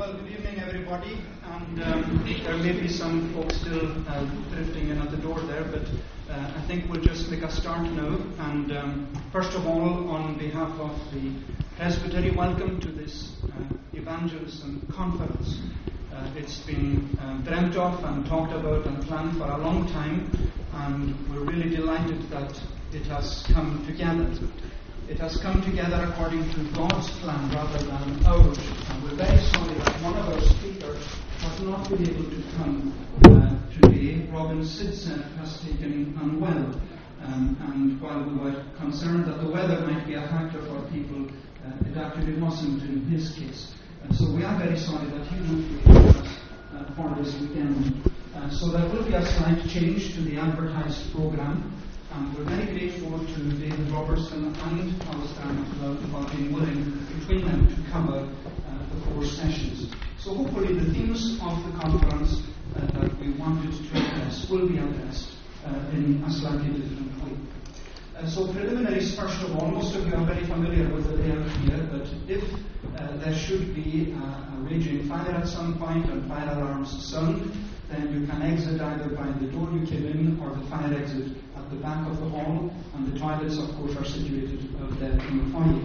Well, good evening, everybody. And there may be some folks still drifting in at the door there, but I think we'll just make a start now. And first of all, on behalf of the Presbytery, welcome to this evangelism conference. It's been dreamt of and talked about and planned for a long time, and we're really delighted that it has come together. It has come together according to God's plan rather than ours. And we're very sorry that one of our speakers has not been able to come today. Robin Sidsen has taken unwell. And while we were concerned that the weather might be a factor for people, it actually wasn't in his case. And so we are very sorry that he won't be with us for this weekend. So there will be a slight change to the advertised programme. We're very grateful to David Robertson and Alistair MacLeod for being willing between them to cover the 4 sessions. So hopefully the themes of the conference that we wanted to address will be addressed in a slightly different way. So preliminaries, first of all, most of you are very familiar with the layout here, but if there should be a raging fire at some point and fire alarms sound, then you can exit either by the door you came in or the fire exit at the back of the hall, and the toilets, of course, are situated out there in the foyer.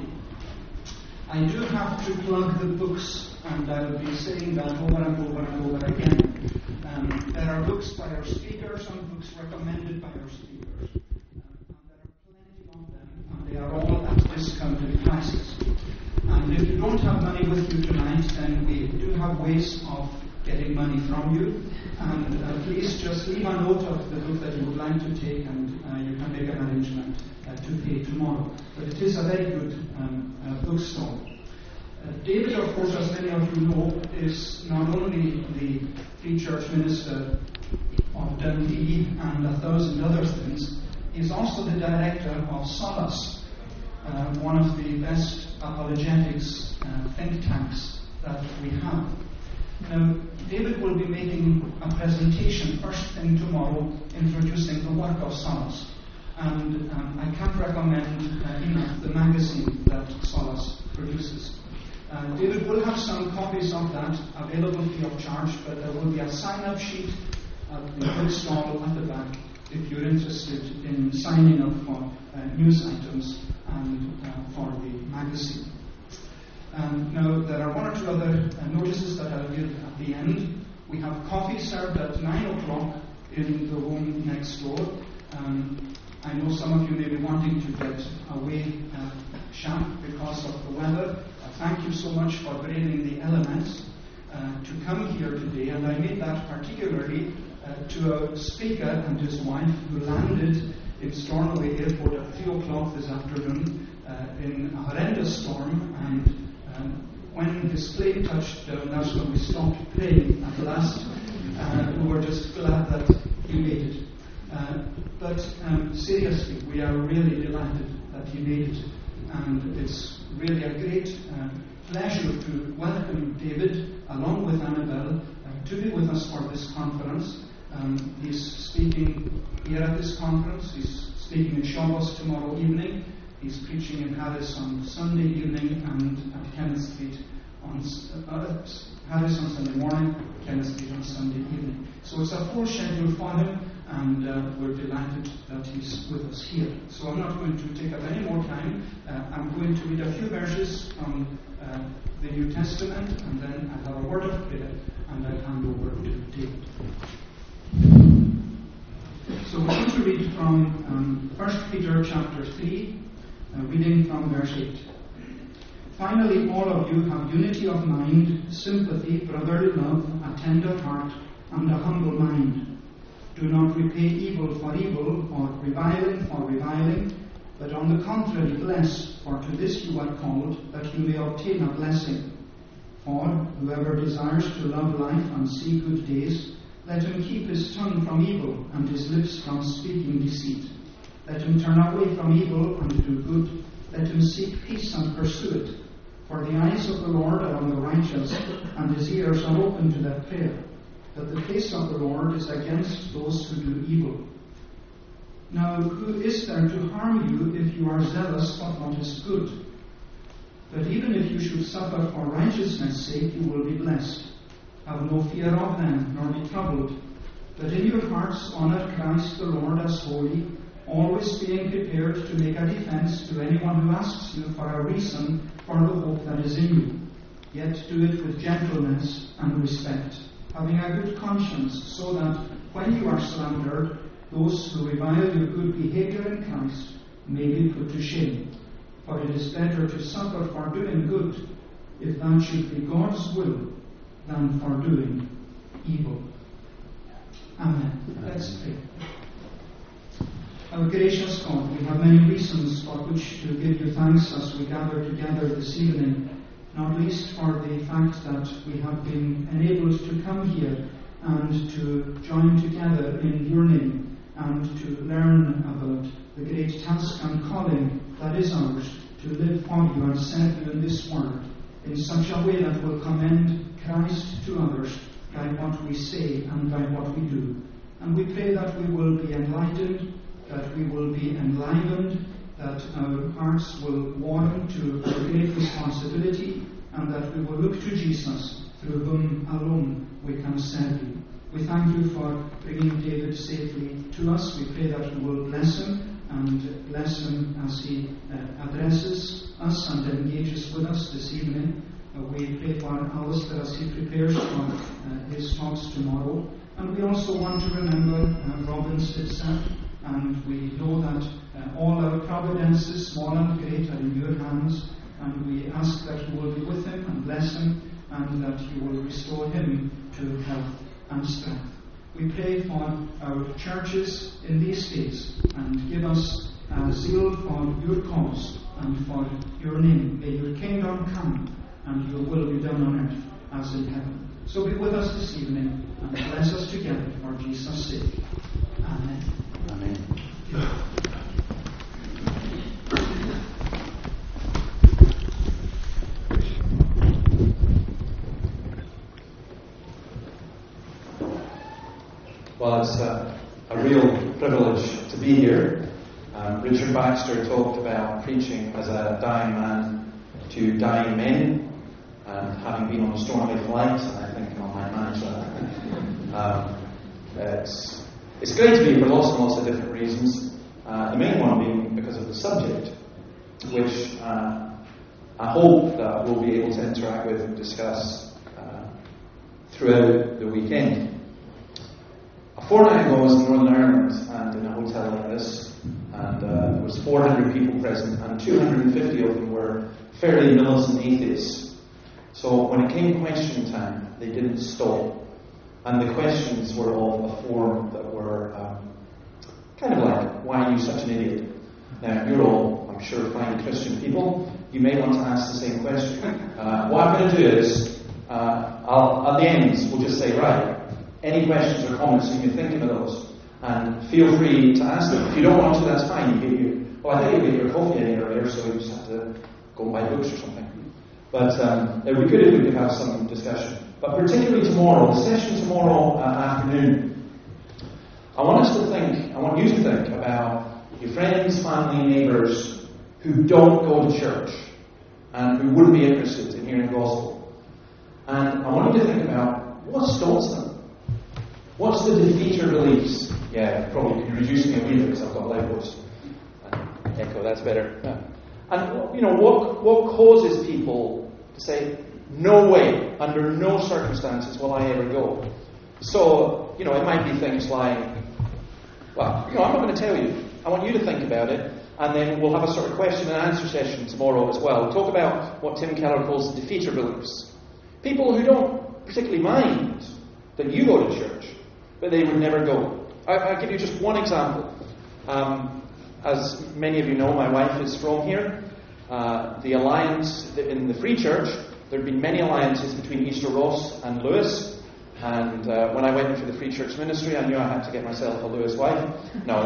I do have to plug the books, and I will be saying that over and over and over again. There are books by our speakers and books recommended by our speakers. And there are plenty of them, and they are all at discounted prices. And if you don't have money with you tonight, then we do have ways of getting money from you. And please just leave a note of the book that you would like to take, and you can make an arrangement to pay tomorrow. But it is a very good bookstore. David, of course, as many of you know, is not only the Free Church minister of Dundee and 1,000 other things, he's also the director of Solas, one of the best apologetics think tanks that we have. Now, David will be making a presentation first thing tomorrow introducing the work of Solas. And I can't recommend enough the magazine that Solas produces. David will have some copies of that available free of charge, but there will be a sign-up sheet at the bookstall at the back if you're interested in signing up for news items and for the magazine. Now, there are 1 or 2 other notices that I'll give at the end. We have coffee served at 9 o'clock in the room next door. I know some of you may be wanting to get away sharp because of the weather. Thank you so much for braving the elements to come here today. And I made that particularly to a speaker and his wife who landed in Stornoway Airport at 3 o'clock this afternoon in a horrendous storm. And when his plane touched down, that's when we stopped playing at last. We were just glad that he made it. But seriously, we are really delighted that he made it. And it's really a great pleasure to welcome David, along with Annabelle, to be with us for this conference. He's speaking here at this conference. He's speaking in Shabbos tomorrow evening. He's preaching in Harris on Sunday evening and at Kenneth Street on Harris on Sunday morning, Kenneth Street on Sunday evening. So it's a full schedule for him, and we're delighted that he's with us here. So I'm not going to take up any more time. I'm going to read a few verses from the New Testament, and then I'll have a word of prayer, and I'll hand over to David. So we're going to read from 1 Peter chapter 3, reading from verse 8. Finally, all of you have unity of mind, sympathy, brotherly love, a tender heart, and a humble mind. Do not repay evil for evil, or reviling for reviling, but on the contrary bless, for to this you are called, that you may obtain a blessing. For whoever desires to love life and see good days, let him keep his tongue from evil, and his lips from speaking deceit. Let him turn away from evil and do good. Let him seek peace and pursue it. For the eyes of the Lord are on the righteous, and his ears are open to their prayer. But the face of the Lord is against those who do evil. Now, who is there to harm you if you are zealous for what is good? But even if you should suffer for righteousness' sake, you will be blessed. Have no fear of them, nor be troubled. But in your hearts honour Christ the Lord as holy, always being prepared to make a defence to anyone who asks you for a reason for the hope that is in you. Yet do it with gentleness and respect, having a good conscience, so that when you are slandered, those who revile your good behaviour in Christ may be put to shame. For it is better to suffer for doing good, if that should be God's will, than for doing evil. Amen. Let's pray. Our gracious God, we have many reasons for which to give you thanks as we gather together this evening, not least for the fact that we have been enabled to come here and to join together in your name and to learn about the great task and calling that is ours to live for you and serve you in this world in such a way that will commend Christ to others by what we say and by what we do. And we pray that we will be enlightened, that we will be enlivened, that our hearts will warm to our great responsibility, and that we will look to Jesus, through whom alone we can serve you. We thank you for bringing David safely to us. We pray that you will bless him as he addresses us and engages with us this evening. We pray for Alistair as he prepares for his talks tomorrow. And we also want to remember Robin Stitzer, and we know that all our providences, small and great, are in your hands, and we ask that you will be with him and bless him, and that you will restore him to health and strength. We pray for our churches in these days, and give us a zeal for your cause and for your name. May your kingdom come, and your will be done on earth as in heaven. So be with us this evening, and bless us together for Jesus' sake. Amen. Amen. Well, it's a real privilege to be here. Richard Baxter talked about preaching as a dying man to dying men, and having been on a stormy flight, I think I might manage that. It's great to be here for lots and lots of different reasons. The main one being because of the subject, which I hope that we'll be able to interact with and discuss throughout the weekend. A fortnight ago I was in Northern Ireland and in a hotel like this, and there was 400 people present, and 250 of them were fairly militant atheists. So when it came question time, they didn't stop. And the questions were of a form that were kind of like, why are you such an idiot? Now, you're all, I'm sure, fine Christian people. You may want to ask the same question. What I'm going to do is, at the end, we'll just say, right, any questions or comments, you can think of those. And feel free to ask them. If you don't want to, that's fine. I think you get your coffee in here earlier, so you just have to go and buy books or something. But it would be good if we could have some discussion. But particularly tomorrow, the session tomorrow afternoon, I want you to think about your friends, family, neighbours who don't go to church and who wouldn't be interested in hearing the gospel. And I want you to think about what stops them. What's the defeater beliefs? Yeah, probably can reduce me a wee bit because I've got light voice. Echo, that's better. Yeah. And what causes people to say, no way, under no circumstances will I ever go? So, it might be things like, well, I'm not going to tell you. I want you to think about it, and then we'll have a sort of question and answer session tomorrow as well. We'll talk about what Tim Keller calls the defeater beliefs. People who don't particularly mind that you go to church, but they would never go. I'll give you just one example. As many of you know, my wife is from here. The alliance in the Free Church, there have been many alliances between Easter Ross and Lewis. And when I went into the Free Church ministry, I knew I had to get myself a Lewis wife. No,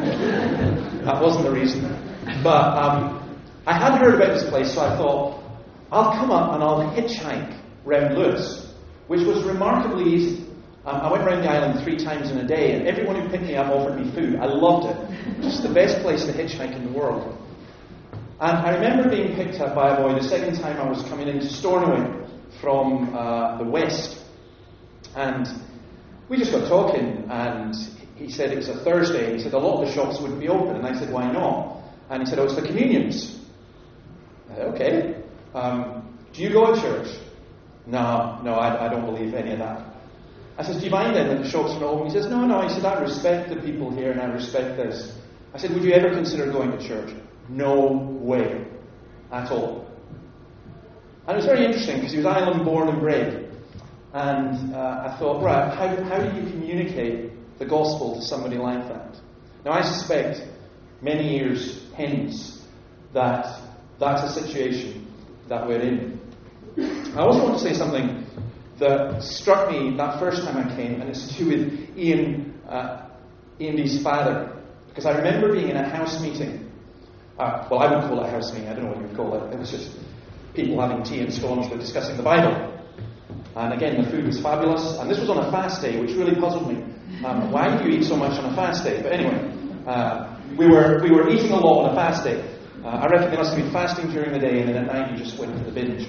that wasn't the reason. But I had heard about this place, so I thought, I'll come up and I'll hitchhike round Lewis, which was remarkably easy. I went around the island 3 times in a day, and everyone who picked me up offered me food. I loved it. Just the best place to hitchhike in the world. And I remember being picked up by a boy the second time I was coming into Stornoway from the west. And we just got talking, and he said it was a Thursday, and he said a lot of the shops wouldn't be open. And I said, why not? And he said, oh, it's the communions. I said, okay. Do you go to church? No, I don't believe any of that. I said, do you mind then that the shops are open? He says, no. He said, I respect the people here and I respect this. I said, would you ever consider going to church? No way at all. And it was very interesting because he was Ireland born and bred. And I thought, right, how do you communicate the gospel to somebody like that? Now I suspect many years hence that that's a situation that we're in. I also want to say something that struck me that first time I came, and it's to do with Ian Dee's father. Because I remember being in a house meeting. Well, I would call it a house meeting. I don't know what you would call it. It was just people having tea and scones but discussing the Bible. And again, the food was fabulous. And this was on a fast day, which really puzzled me. Why do you eat so much on a fast day? But anyway, we were eating a lot on a fast day. I reckon they must have been fasting during the day, and then at night you just went for the binge.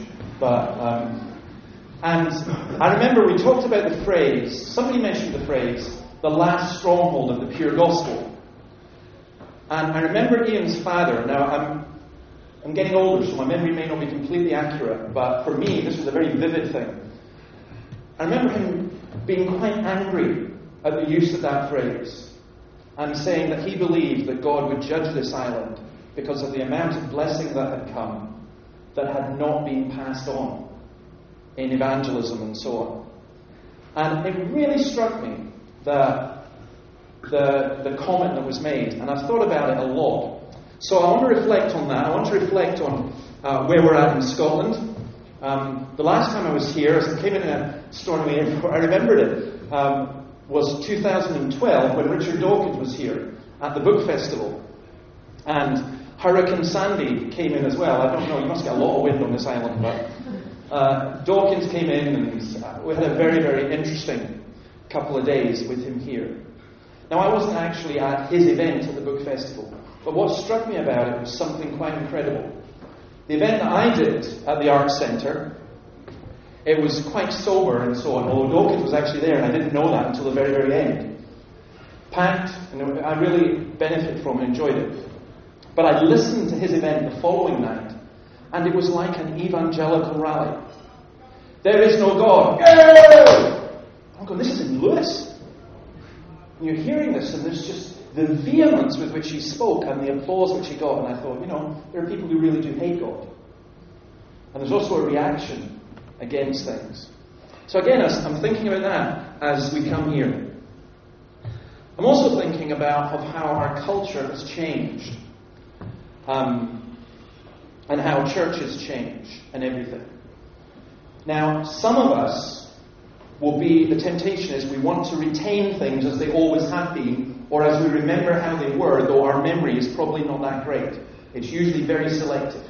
And I remember we talked about the phrase, somebody mentioned the phrase, the last stronghold of the pure gospel. And I remember Ian's father. Now, I'm getting older, so my memory may not be completely accurate, but for me, this was a very vivid thing. I remember him being quite angry at the use of that phrase, and saying that he believed that God would judge this island because of the amount of blessing that had come that had not been passed on in evangelism and so on. And it really struck me that the comment that was made, and I've thought about it a lot. So I want to reflect on that. I want to reflect on where we're at in Scotland. The last time I was here, as I came in a Stornoway airport, I remembered it, was 2012 when Richard Dawkins was here at the book festival. And Hurricane Sandy came in as well. I don't know, you must get a lot of wind on this island, but Dawkins came in, and we had a very, very interesting couple of days with him here. Now, I wasn't actually at his event at the book festival, but what struck me about it was something quite incredible. The event that I did at the Arts Centre, it was quite sober and so on, although Dawkins was actually there, and I didn't know that until the very, very end. Packed, and I really benefited from it, enjoyed it. But I listened to his event the following night, and it was like an evangelical rally. There is no God. Yeah! I'm going, this is in Lewis. And you're hearing this, and there's just the vehemence with which he spoke and the applause which he got. And I thought, there are people who really do hate God. And there's also a reaction against things. So again, I'm thinking about that as we come here. I'm also thinking about how our culture has changed. And how churches change and everything. Now, some of us the temptation is we want to retain things as they always have been, or as we remember how they were, though our memory is probably not that great. It's usually very selective.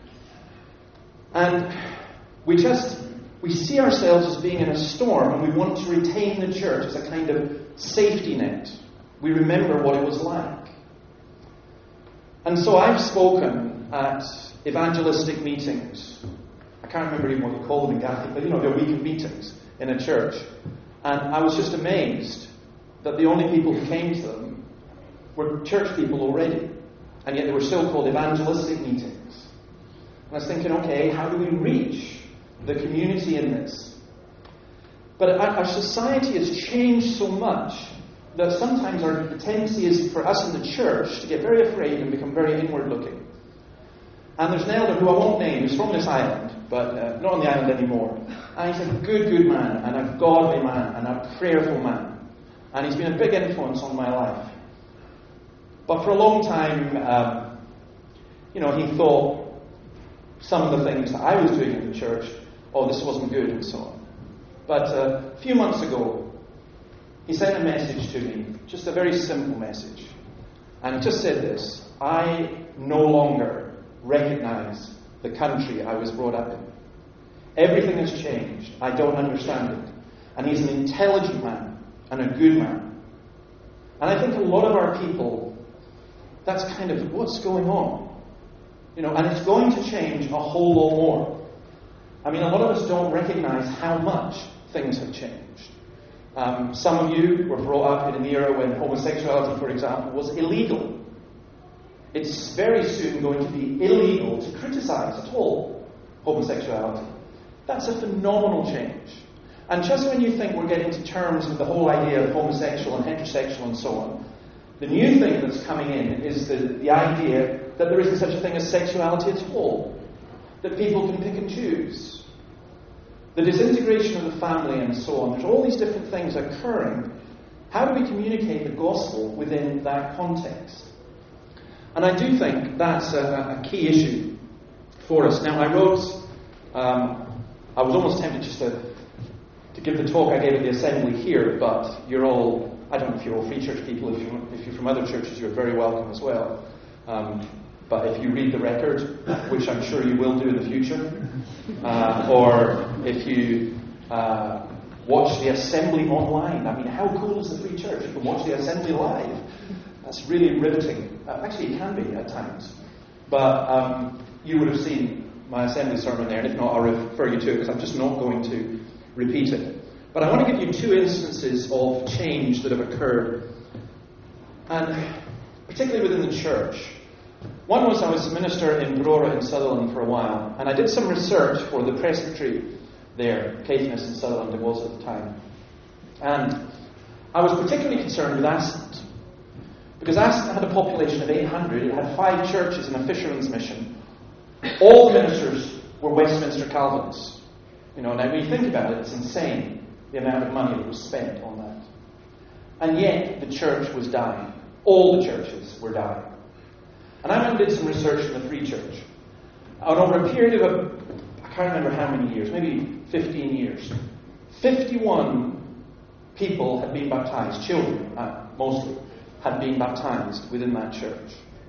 And we see ourselves as being in a storm, and we want to retain the church as a kind of safety net. We remember what it was like. And so I've spoken at evangelistic meetings. I can't remember even what you call them in Gaelic, but they're weekend meetings in a church. And I was just amazed that the only people who came to them were church people already. And yet they were still called evangelistic meetings. And I was thinking, okay, how do we reach the community in this? But our society has changed so much that sometimes the tendency is for us in the church to get very afraid and become very inward-looking. And there's an elder who I won't name, who's from this island, but not on the island anymore. And he's a good man, and a godly man, and a prayerful man. And he's been a big influence on my life. But for a long time, he thought some of the things that I was doing in the church, this wasn't good, and so on. But a few months ago, he sent a message to me, just a very simple message. And he just said this: I no longer recognize the country I was brought up in. Everything has changed. I don't understand it. And he's an intelligent man and a good man. And I think a lot of our people, that's kind of what's going on. And it's going to change a whole lot more. I mean, a lot of us don't recognize how much things have changed. Some of you were brought up in an era when homosexuality, for example, was illegal. It's very soon going to be illegal to criticize at all homosexuality. That's a phenomenal change. And just when you think we're getting to terms with the whole idea of homosexual and heterosexual and so on, the new thing that's coming in is the idea that there isn't such a thing as sexuality at all. That people can pick and choose. The disintegration of the family and so on. There's all these different things occurring. How do we communicate the gospel within that context? And I do think that's a key issue for us. Now, I was almost tempted just to give the talk I gave at the assembly here, but you're all, I don't know if you're all Free Church people. If you're from other churches, you're very welcome as well. But if you read the record, which I'm sure you will do in the future, or if you watch the assembly online, I mean, how cool is the Free Church? You can watch the assembly live. That's really riveting. Actually, it can be at times. But you would have seen my assembly sermon there, and if not, I'll refer you to it, because I'm just not going to repeat it. But I want to give you two instances of change that have occurred, and particularly within the church. One was I was a minister in Brora in Sutherland for a while, and I did some research for the presbytery there, Caithness in Sutherland it was at the time. And I was particularly concerned with Aston, because Aston had a population of 800, it had 5 churches and a fisherman's mission. All the ministers were Westminster Calvinists. Now when you think about it, it's insane the amount of money that was spent on that. And yet the church was dying. All the churches were dying. And I went and did some research in the Free Church. And over a period of, I can't remember how many years, maybe 15 years, 51 people had been baptized, children mostly, had been baptized within that church.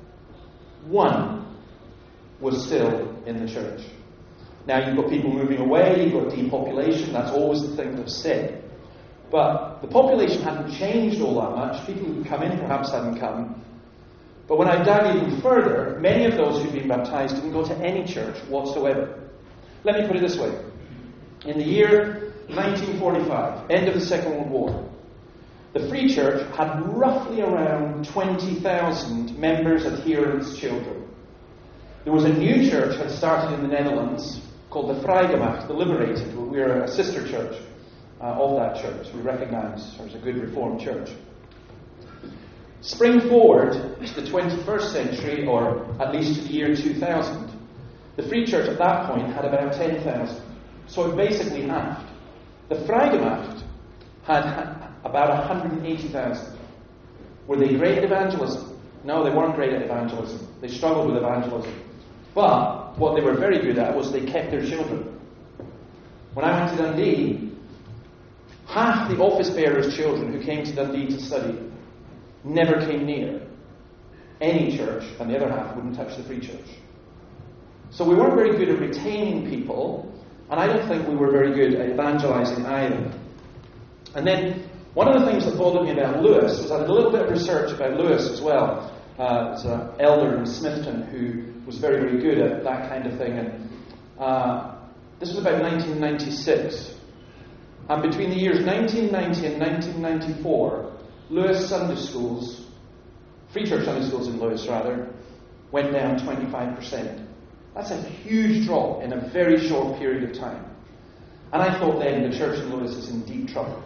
1 was still in the church. Now you've got people moving away, you've got depopulation, that's always the thing that's said. But the population hadn't changed all that much. People who'd come in perhaps hadn't come. But when I dug even further, many of those who'd been baptized didn't go to any church whatsoever. Let me put it this way. In the year 1945, end of the Second World War, the Free Church had roughly around 20,000 members, adherents, children. There was a new church that started in the Netherlands called the Vrijgemacht, the Liberated. We're a sister church of that church. We recognize her as a good Reformed church. Spring forward to the 21st century, or at least to the year 2000, the Free Church at that point had about 10,000. So it basically halved. The Vrijgemacht had about 180,000. Were they great at evangelism? No, they weren't great at evangelism. They struggled with evangelism. But what they were very good at was they kept their children. When I went to Dundee, half the office bearers' children who came to Dundee to study never came near any church, and the other half wouldn't touch the Free Church. So we weren't very good at retaining people, and I don't think we were very good at evangelizing either. And then one of the things that bothered me about Lewis was I did a little bit of research about Lewis as well. There's an elder in Smithton who was very, very good at that kind of thing. And this was about 1996. And between the years 1990 and 1994, Lewis Sunday schools, Free Church Sunday schools in Lewis rather, went down 25%. That's a huge drop in a very short period of time. And I thought then the church in Lewis is in deep trouble.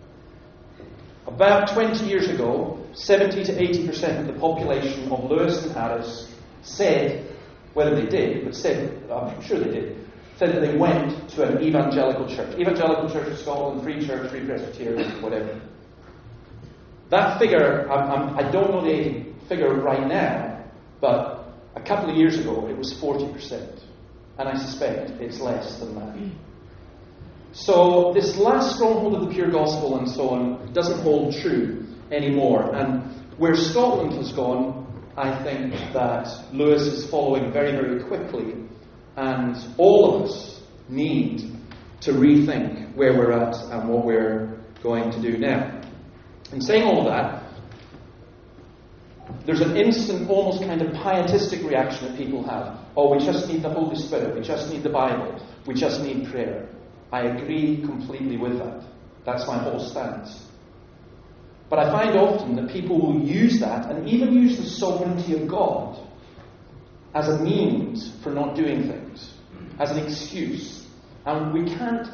About 20 years ago, 70 to 80% of the population of Lewis and Harris said, whether they did, but said, I'm sure they did, said that they went to an evangelical church. Evangelical Church of Scotland, Free Church, Free Presbyterian, whatever. That figure, I don't know the figure right now, but a couple of years ago it was 40%. And I suspect it's less than that. So this last stronghold of the pure gospel and so on doesn't hold true anymore. And where Scotland has gone, I think that Lewis is following very, very quickly. And all of us need to rethink where we're at and what we're going to do now. In saying all of that, there's an instant, almost kind of pietistic reaction that people have. Oh, we just need the Holy Spirit. We just need the Bible. We just need prayer. I agree completely with that. That's my whole stance. But I find often that people will use that, and even use the sovereignty of God, as a means for not doing things, as an excuse. And we can't...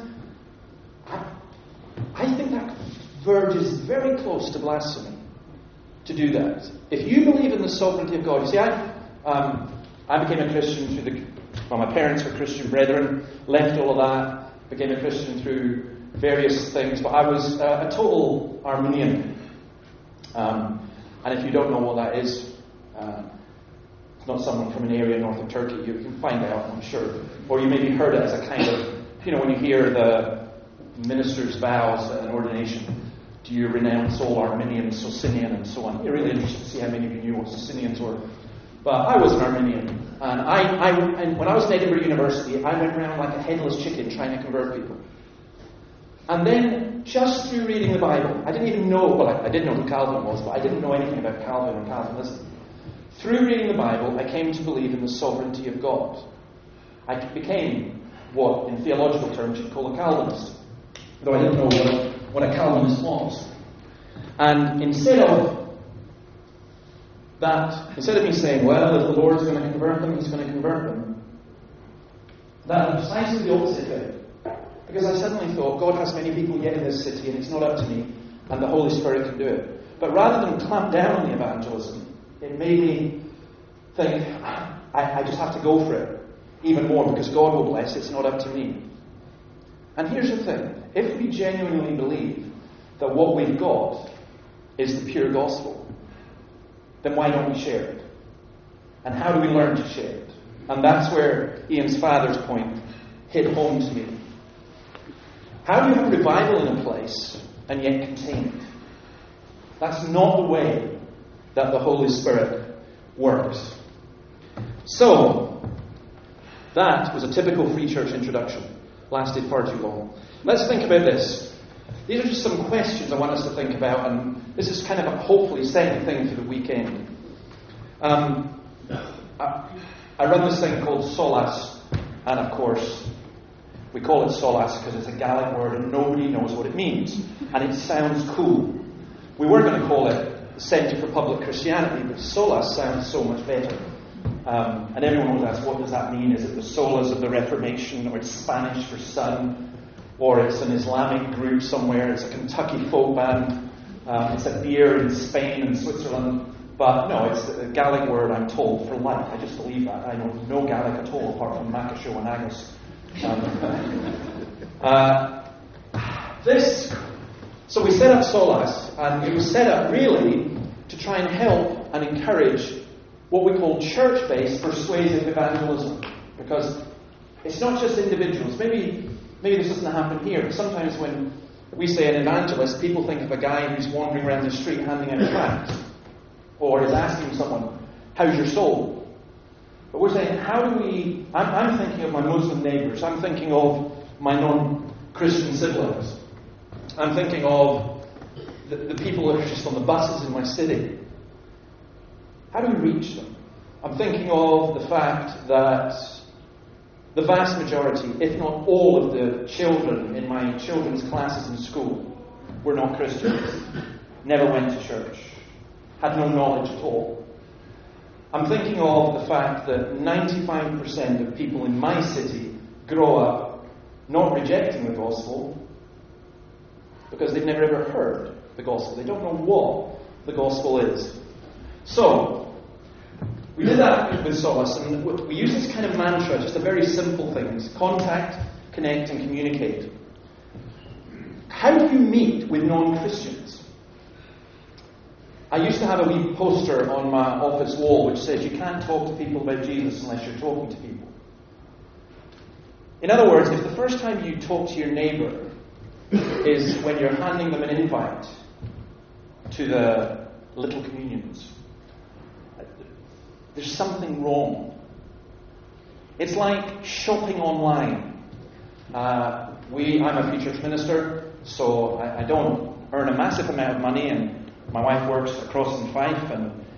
I think that verges very close to blasphemy, to do that. If you believe in the sovereignty of God... You see, I became a Christian through my parents were Christian brethren, left all of that, became a Christian through various things, but I was a total Arminian. And if you don't know what that is, it's not someone from an area north of Turkey. You can find out, I'm sure. Or you maybe heard it as a kind of, when you hear the minister's vows at an ordination, do you renounce all Arminians, Socinian, and so on? You're really interested to see how many of you knew what Socinians were. But I was an Arminian. And when I was in Edinburgh University, I went around like a headless chicken trying to convert people. And then, just through reading the Bible, I didn't even know, I did know who Calvin was, but I didn't know anything about Calvin or Calvinism. Through reading the Bible, I came to believe in the sovereignty of God. I became what, in theological terms, you'd call a Calvinist, though I didn't know what a Calvinist was. And instead of me saying, well, if the Lord's going to convert them, He's going to convert them, that was precisely the opposite thing. Because I suddenly thought, God has many people yet in this city, and it's not up to me, and the Holy Spirit can do it. But rather than clamp down on the evangelism, it made me think, I just have to go for it even more, because God will bless, it's not up to me. And here's the thing, if we genuinely believe that what we've got is the pure gospel, then why don't we share it? And how do we learn to share it? And that's where Ian's father's point hit home to me. How do you have revival in a place and yet contain it? That's not the way that the Holy Spirit works. So, that was a typical Free Church introduction. Lasted far too long. Let's think about this. These are just some questions I want us to think about, and this is kind of a hopefully setting thing for the weekend. I run this thing called Solas, and of course, we call it Solas because it's a Gaelic word and nobody knows what it means. And it sounds cool. We were going to call it the Centre for Public Christianity, but Solas sounds so much better. And everyone will ask, what does that mean? Is it the solas of the Reformation, or it's Spanish for sun, or it's an Islamic group somewhere, it's a Kentucky folk band, it's a beer in Spain and Switzerland. But no, it's a Gaelic word, I'm told, for life. I just believe that. I know no Gaelic at all apart from Makasho and Agus. So we set up Solas, and it was set up really to try and help and encourage what we call church-based persuasive evangelism, because it's not just individuals. Maybe this doesn't happen here, but sometimes when we say an evangelist, people think of a guy who's wandering around the street handing out tracts, or is asking someone, how's your soul? But we're saying, I'm thinking of my Muslim neighbours, I'm thinking of my non-Christian siblings, I'm thinking of the people that are just on the buses in my city. How do we reach them? I'm thinking of the fact that the vast majority, if not all of the children in my children's classes in school were not Christians, never went to church, had no knowledge at all. I'm thinking of the fact that 95% of people in my city grow up not rejecting the gospel because they've never ever heard the gospel. They don't know what the gospel is. So, we did that with Solas, and we use this kind of mantra, just a very simple things: contact, connect, and communicate. How do you meet with non-Christians? I used to have a wee poster on my office wall which says you can't talk to people about Jesus unless you're talking to people. In other words, if the first time you talk to your neighbour is when you're handing them an invite to the little communions, there's something wrong. It's like shopping online. I'm a Free Church minister, so I don't earn a massive amount of money, and my wife works across in Fife, and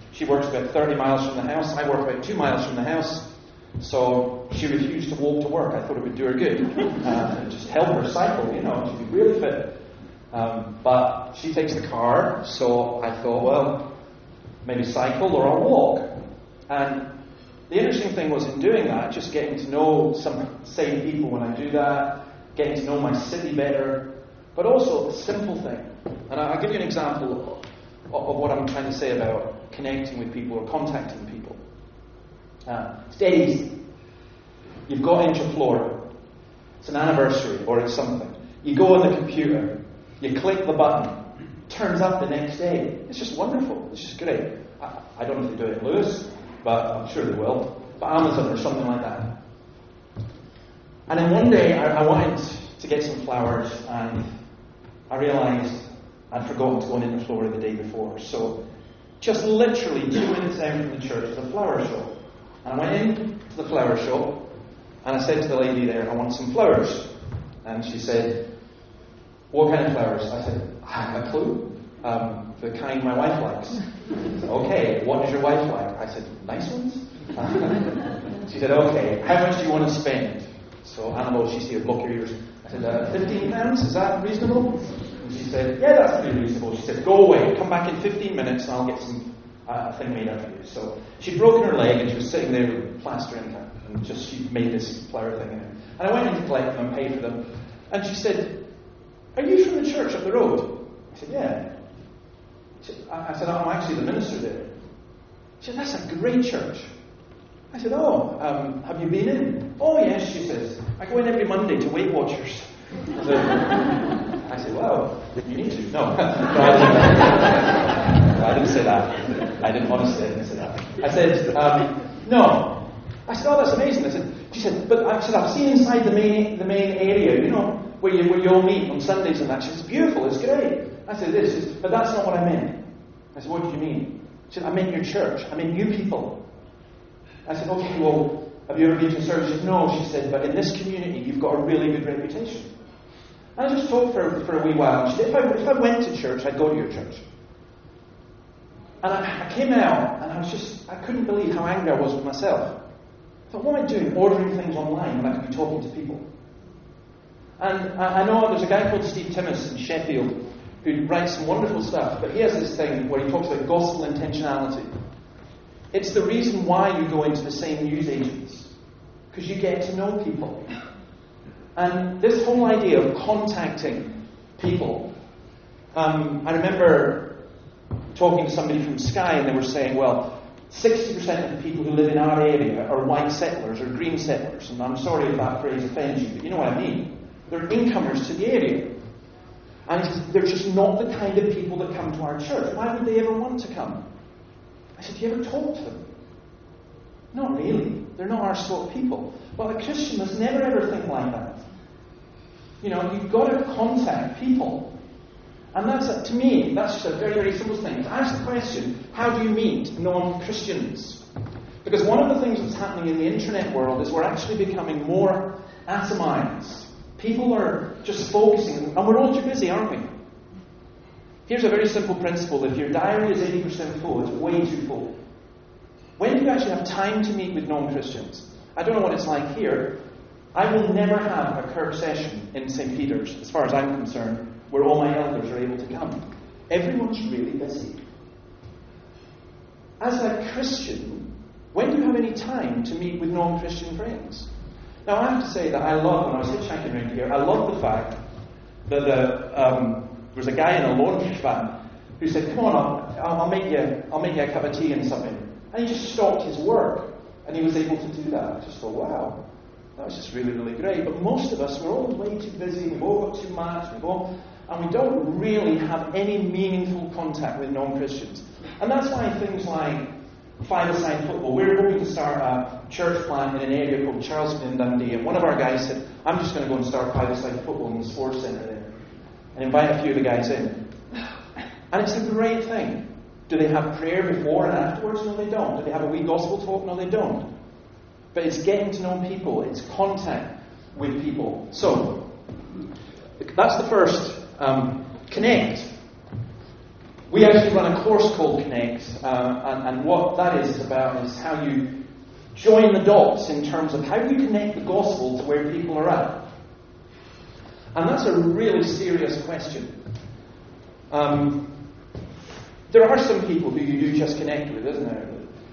She works about 30 miles from the house. I work about 2 miles from the house. So she refused to walk to work. I thought it would do her good. Just help her cycle, she'd be really fit. But she takes the car, so I thought, well, maybe cycle or I'll walk. And the interesting thing was in doing that, just getting to know some same people when I do that, getting to know my city better, but also a simple thing. And I'll give you an example of what I'm trying to say about connecting with people or contacting people. It's dead easy. You've got into Florida. It's an anniversary or it's something. You go on the computer. You click the button. It turns up the next day. It's just wonderful. It's just great. I don't know if they do it in Lewis, but I'm sure they will. But Amazon or something like that. And then one day I wanted to get some flowers and I realised I'd forgotten to go into Florida the day before. So just literally 2 minutes out from the church, there's a flower show. And I went in to the flower shop and I said to the lady there, I want some flowers. And she said, what kind of flowers? I said, I have a clue. The kind my wife likes. Said, okay, what does your wife like? I said, nice ones. She said, okay, how much do you want to spend? So Annabelle, she said, block your ears. I said, £15, is that reasonable? And she said, yeah, that's pretty reasonable. She said, go away, come back in 15 minutes and I'll get some thing made out of you. So she'd broken her leg and she was sitting there with plaster and she made this flower thing in it. And I went in to collect them and pay for them. And she said, are you from the church up the road? I said, yeah. I said, I'm actually the minister there. She said, that's a great church. I said, oh, have you been in? Oh, yes, she says. I go in every Monday to Weight Watchers. I said, well, you need to. No. I didn't say that. I didn't honestly say that. I said, no. I said, oh, that's amazing. She said, but I've seen inside the main area, where you all meet on Sundays and that. She said, it's beautiful, it's great. I said, but that's not what I meant. I said, what did you mean? She said, I meant your church. I meant you people. I said, okay, well, have you ever been to service? She said, no, she said, but in this community, you've got a really good reputation. And I just talked for a wee while. And she said, if I went to church, I'd go to your church. And I came out, and I couldn't believe how angry I was with myself. I thought, what am I doing, ordering things online when I could be talking to people? And I know there's a guy called Steve Timmis in Sheffield who writes some wonderful stuff, but he has this thing where he talks about gospel intentionality. It's the reason why you go into the same news agents, because you get to know people. And this whole idea of contacting people, I remember talking to somebody from Sky and they were saying, well, 60% of the people who live in our area are white settlers or green settlers, and I'm sorry if that phrase offends you, but you know what I mean. They're incomers to the area. And they're just not the kind of people that come to our church. Why would they ever want to come? I said, do you ever talk to them? Not really. They're not our sort of people. Well, a Christian must never ever think like that. You've got to contact people. And to me, that's just a very, very simple thing. To ask the question, how do you meet non-Christians? Because one of the things that's happening in the internet world is we're actually becoming more atomized. People are just focusing, and we're all too busy, aren't we? Here's a very simple principle. If your diary is 80% full, it's way too full. When do you actually have time to meet with non-Christians? I don't know what it's like here. I will never have a Kirk session in St. Peter's, as far as I'm concerned, where all my elders are able to come. Everyone's really busy. As a Christian, when do you have any time to meet with non-Christian friends? Now, I have to say that I love, when I was hitchhiking around here, I love the fact that there was a guy in a laundry van who said, come on, I'll make you a cup of tea and something. And he just stopped his work, and he was able to do that. I just thought, wow, that was just really, really great. But most of us, we're all way too busy, we've all got too much, and we don't really have any meaningful contact with non-Christians. And that's why things like five-a-side football, we're hoping to start a church plant in an area called Charleston in Dundee, and one of our guys said, I'm just going to go and start five-a-side football in the sports centre there, and invite a few of the guys in. And it's a great thing. Do they have prayer before and afterwards? No, they don't. Do they have a wee gospel talk? No, they don't. But it's getting to know people. It's contact with people. So, that's the first. Connect. We actually run a course called Connect, and what that is about is how you join the dots in terms of how you connect the gospel to where people are at. And that's a really serious question. There are some people who you do just connect with, isn't there?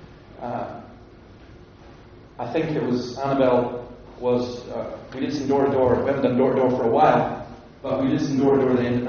I think it was Annabelle we did some door-to-door. We haven't done door-to-door for a while, but we did some door-to-door then,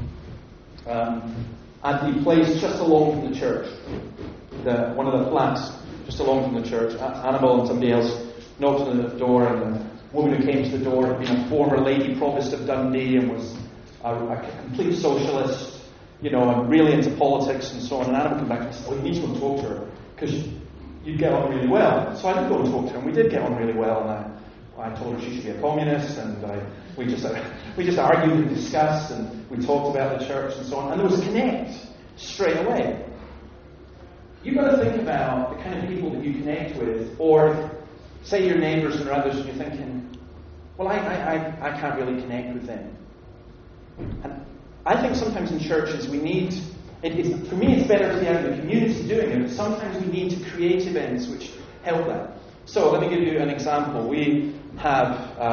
and at the place just along from the church, one of the flats just along from the church, Annabelle and somebody else knocked on the door, and the woman who came to the door had been a former lady provost of Dundee and was a complete socialist, and really into politics and so on. And Annabelle came back and said, "Oh, you need to go and talk to her, because you'd get on really well." So I did go and talk to her, and we did get on really well, and I told her she should be a communist, and we just argued and discussed, and we talked about the church and so on, and there was a connect straight away. You've got to think about the kind of people that you connect with, or say your neighbours and others, and you're thinking, well, I can't really connect with them. And I think sometimes in churches we need, for me it's better to be out in the community doing it, but sometimes we need to create events which help that. So let me give you an example. We have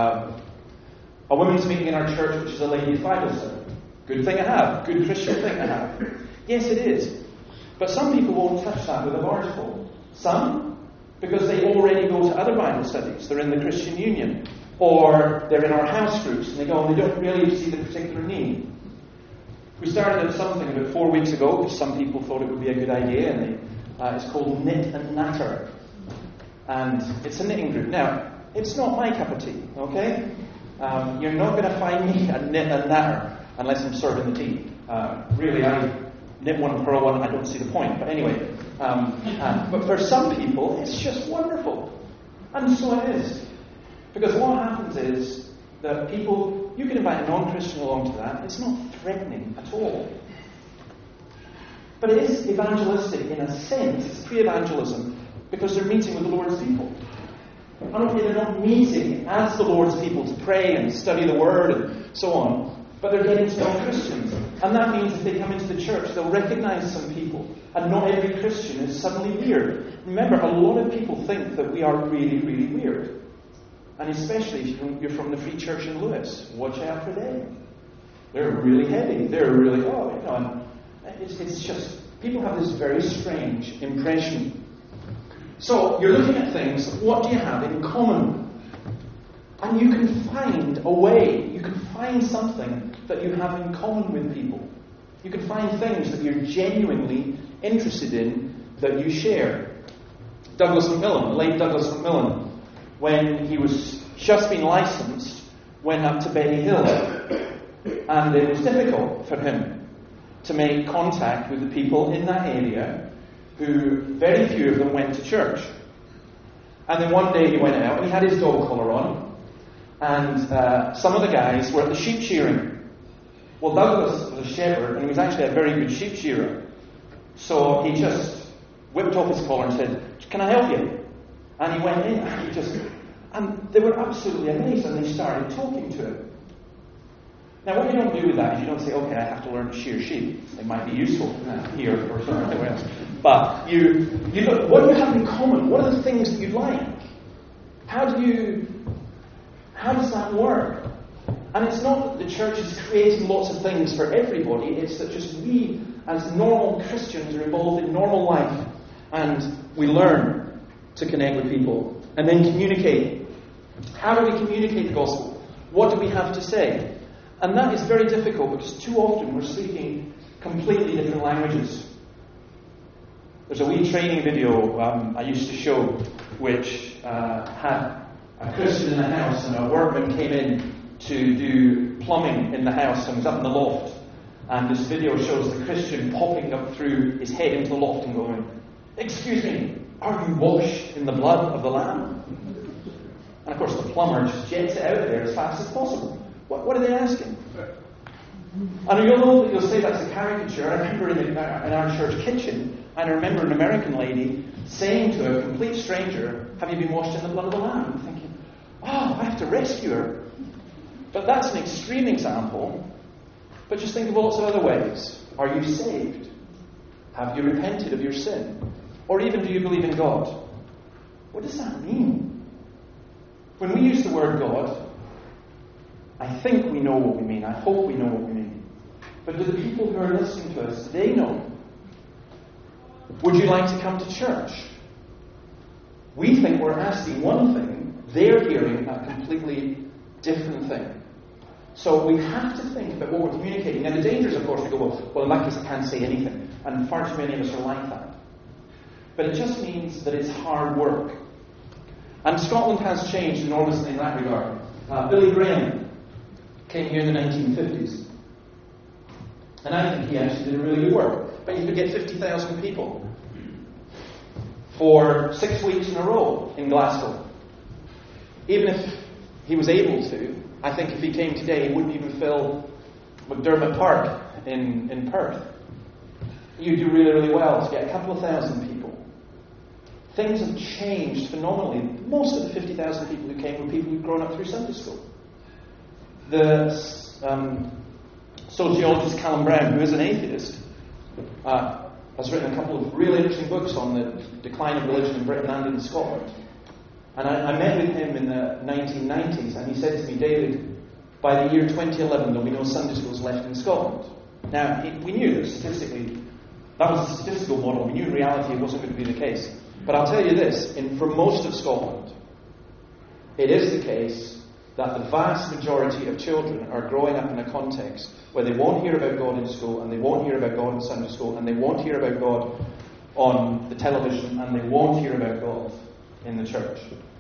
a women's meeting in our church, which is a ladies' Bible study. Good thing to have. Good Christian thing to have. Yes, it is. But some people won't touch that with a barge pole. Some, because they already go to other Bible studies. They're in the Christian Union. Or they're in our house groups, and they go, and they don't really see the particular need. We started something about 4 weeks ago, because some people thought it would be a good idea, and it's called Knit and Natter. And it's a knitting group. Now, it's not my cup of tea, okay? You're not going to find me a knit and natter unless I'm serving the tea. Really, I knit one, purl one, I don't see the point. But anyway, but for some people, it's just wonderful. And so it is. Because what happens is that people, you can invite a non-Christian along to that, it's not threatening at all. But it is evangelistic in a sense, it's pre-evangelism, because they're meeting with the Lord's people. And okay, they're not meeting as the Lord's people to pray and study the Word and so on, but they're getting to know Christians. And that means if they come into the church, they'll recognize some people. And not every Christian is suddenly weird. Remember, a lot of people think that we are really, really weird. And especially if you're from the Free Church in Lewis. Watch out for them. They're really heavy. They're really, it's just, people have this very strange impression. So, you're looking at things, what do you have in common? And you can find a way, you can find something that you have in common with people. You can find things that you're genuinely interested in that you share. Douglas Macmillan, the late Douglas Macmillan, when he was just been licensed, went up to Betty Hill. And it was difficult for him to make contact with the people in that area, who very few of them went to church. And then one day he went out and he had his dog collar on, and some of the guys were at the sheep shearing. Well, Douglas was a shepherd, and he was actually a very good sheep shearer. So he just whipped off his collar and said, "Can I help you?" And he went in, and they were absolutely amazed, and they started talking to him. Now, what you don't do with that is you don't say, "Okay, I have to learn to shear sheep. It might be useful here or somewhere else." But you look, what do you have in common? What are the things that you like? How does that work? And it's not that the church is creating lots of things for everybody. It's that just we, as normal Christians, are involved in normal life, and we learn to connect with people and then communicate. How do we communicate the gospel? What do we have to say? And that is very difficult because too often we're speaking completely different languages. There's a wee training video I used to show which had a Christian in the house, and a workman came in to do plumbing in the house and was up in the loft. And this video shows the Christian popping up through his head into the loft and going, "Excuse me, are you washed in the blood of the Lamb?" And of course the plumber just jets it out of there as fast as possible. What are they asking? And you'll say that's a caricature. I remember in our church kitchen, and I remember an American lady saying to a complete stranger, "Have you been washed in the blood of the Lamb?" I'm thinking, oh, I have to rescue her. But that's an extreme example. But just think of lots of other ways. Are you saved? Have you repented of your sin? Or even, do you believe in God? What does that mean? When we use the word God, I think we know what we mean. I hope we know what we mean. But do the people who are listening to us, do they know? Would you like to come to church? We think we're asking one thing, they're hearing a completely different thing. So we have to think about what we're communicating. Now the danger is, of course, we go, well, in that case I can't say anything. And far too many of us are like that. But it just means that it's hard work. And Scotland has changed enormously in that regard. Billy Graham came here in the 1950s. And I think he actually did really good work. But you could get 50,000 people for 6 weeks in a row in Glasgow. Even if he was able to, I think if he came today, he wouldn't even fill McDermott Park in Perth. You do really, really well to get a couple of thousand people. Things have changed phenomenally. Most of the 50,000 people who came were people who'd grown up through Sunday school. The sociologist Callum Brown, who is an atheist, has written a couple of really interesting books on the decline of religion in Britain and in Scotland. And I met with him in the 1990s, and he said to me, David, by the year 2011 there'll be no Sunday schools left in Scotland. Now, we knew that statistically, that was a statistical model. We knew in reality it wasn't going to be the case. But I'll tell you this, for most of Scotland, it is the case that the vast majority of children are growing up in a context where they won't hear about God in school, and they won't hear about God in Sunday school, and they won't hear about God on the television, and they won't hear about God in the church.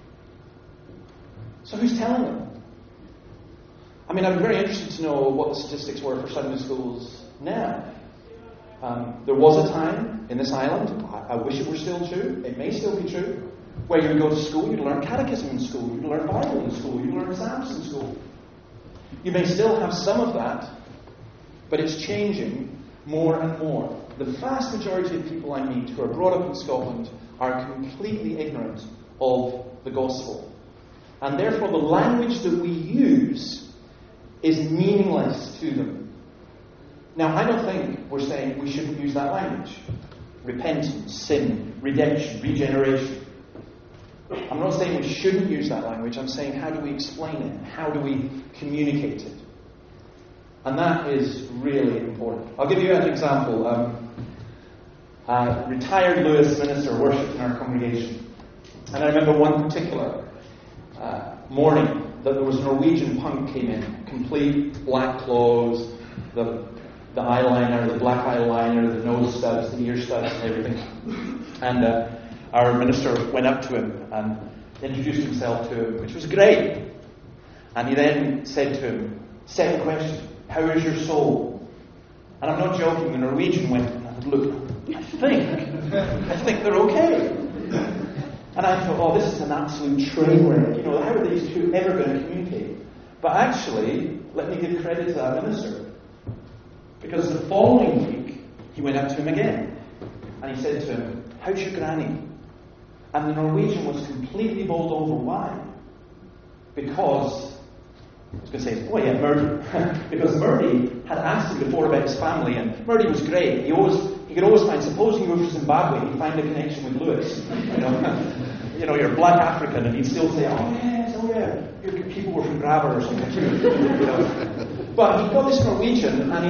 So who's telling them? I mean, I'm very interested to know what the statistics were for Sunday schools now. There was a time in this island, I wish it were still true, it may still be true, where you would go to school, you'd learn catechism in school, you'd learn Bible in school, you'd learn Psalms in school. You may still have some of that, but it's changing more and more. The vast majority of people I meet who are brought up in Scotland are completely ignorant of the gospel. And therefore the language that we use is meaningless to them. Now, I don't think we're saying we shouldn't use that language. Repentance, sin, redemption, regeneration. I'm not saying we shouldn't use that language. I'm saying, how do we explain it? How do we communicate it? And that is really important. I'll give you an example. A retired Lewis minister worshipped in our congregation. And I remember one particular morning that there was a Norwegian punk came in. Complete black clothes, the eyeliner, the black eyeliner, the nose studs, the ear studs, and everything. And our minister went up to him and introduced himself to him, which was great. And he then said to him, second question, how is your soul? And I'm not joking, the Norwegian went, look, I think they're okay. And I thought, oh, this is an absolute train wreck. You know, how are these two ever going to communicate? But actually, let me give credit to that minister. Because the following week, he went up to him again. And he said to him, how's your granny? And the Norwegian was completely bowled over. Why? Because, I was going to say, oh yeah, Murdy. Because Murdy had asked him before about his family, and Murdy was great. He could always find, supposing he moved to Zimbabwe, he'd find a connection with Lewis. You know, you're black African, and he'd still say, oh yeah, your people were from Grabber or something. But he got this Norwegian, and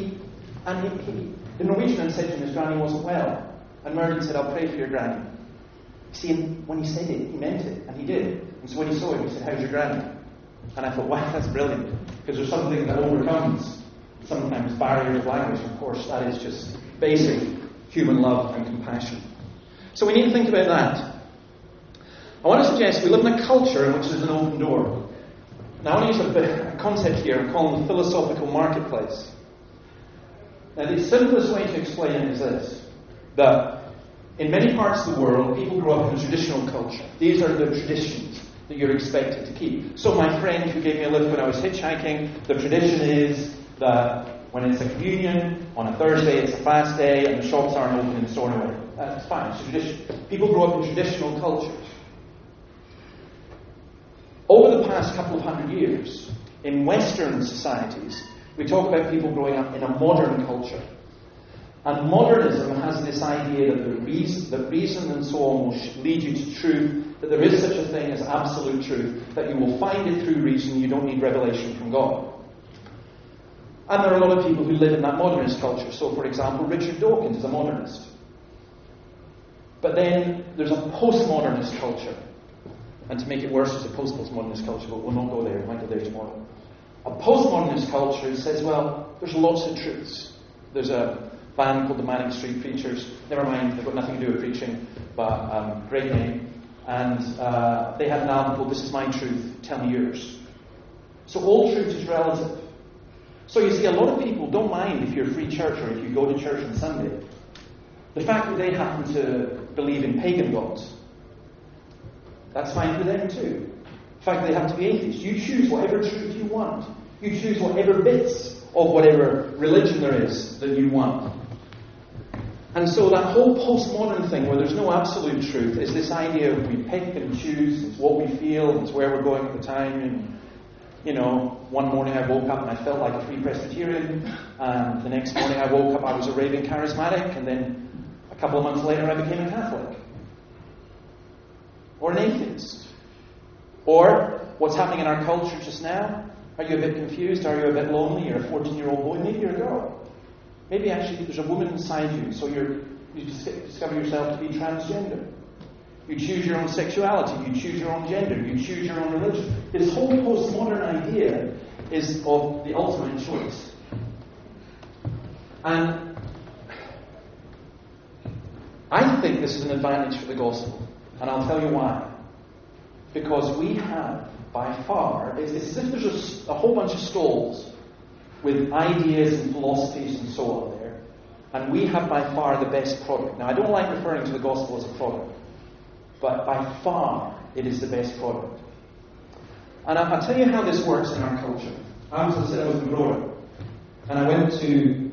the Norwegian had said to him his granny wasn't well. And Murdy said, I'll pray for your granny. See, when he said it, he meant it, and he did. And so when he saw him, he said, how's your granny? And I thought, wow, that's brilliant. Because there's something that overcomes sometimes barriers of language. And of course, that is just basic human love and compassion. So we need to think about that. I want to suggest we live in a culture in which there's an open door. Now I want to use a concept here I'm calling the philosophical marketplace. Now the simplest way to explain it is this, that in many parts of the world, people grow up in a traditional culture. These are the traditions that you're expected to keep. So my friend who gave me a lift when I was hitchhiking, the tradition is that when it's a communion, on a Thursday it's a fast day, and the shops aren't open in Stornoway. That's fine, it's a tradition. People grow up in traditional cultures. Over the past couple of hundred years, in Western societies, we talk about people growing up in a modern culture. And modernism has this idea that reason and so on will lead you to truth, that there is such a thing as absolute truth, that you will find it through reason, you don't need revelation from God. And there are a lot of people who live in that modernist culture. So, for example, Richard Dawkins is a modernist. But then there's a postmodernist culture. And to make it worse, there's a post-postmodernist culture, but we'll not go there. We might go there tomorrow. A postmodernist culture says, well, there's lots of truths. There's a band called the Manning Street Preachers. Never mind, they've got nothing to do with preaching, but great name. And they had an album called This Is My Truth, Tell Me Yours. So all truth is relative. So you see, a lot of people don't mind if you're a free church or if you go to church on Sunday. The fact that they happen to believe in pagan gods, that's fine for them too. The fact that they have to be atheists. You choose whatever truth you want. You choose whatever bits of whatever religion there is that you want. And so that whole postmodern thing where there's no absolute truth is this idea of we pick and choose, it's what we feel, it's where we're going at the time. And, you know, one morning I woke up and I felt like a Free Presbyterian, and the next morning I woke up I was a raving charismatic, and then a couple of months later I became a Catholic. Or an atheist. Or what's happening in our culture just now? Are you a bit confused? Are you a bit lonely? You're a 14-year-old boy. Maybe you're a girl. Maybe actually there's a woman inside you, so you discover yourself to be transgender. You choose your own sexuality. You choose your own gender. You choose your own religion. This whole postmodern idea is of the ultimate choice. And I think this is an advantage for the gospel. And I'll tell you why. Because we have, by far, it's as if there's a whole bunch of stalls with ideas and philosophies and so on there. And we have by far the best product. Now, I don't like referring to the gospel as a product. But by far, it is the best product. And I'll tell you how this works in our culture. I was in Rora. And I went to,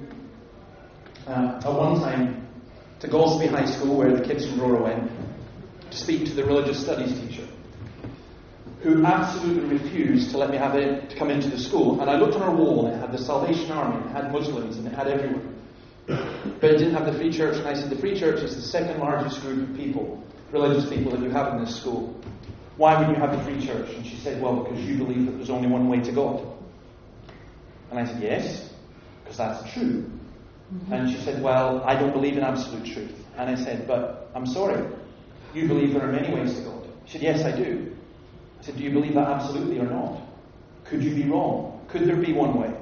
at one time, to Golspie High School, where the kids from Rora went, to speak to the religious studies teacher, who absolutely refused to let me to come into the school. And I looked on her wall, and it had the Salvation Army, it had Muslims, and it had everyone. But it didn't have the Free Church. And I said, the Free Church is the second largest group of people, religious people, that you have in this school. Why would you have the Free Church? And she said, well, because you believe that there's only one way to God. And I said, yes, because that's true. And she said, well, I don't believe in absolute truth. And I said, but I'm sorry, you believe there are many ways to God. She said, yes, I do. I said, do you believe that absolutely or not? Could you be wrong? Could there be one way?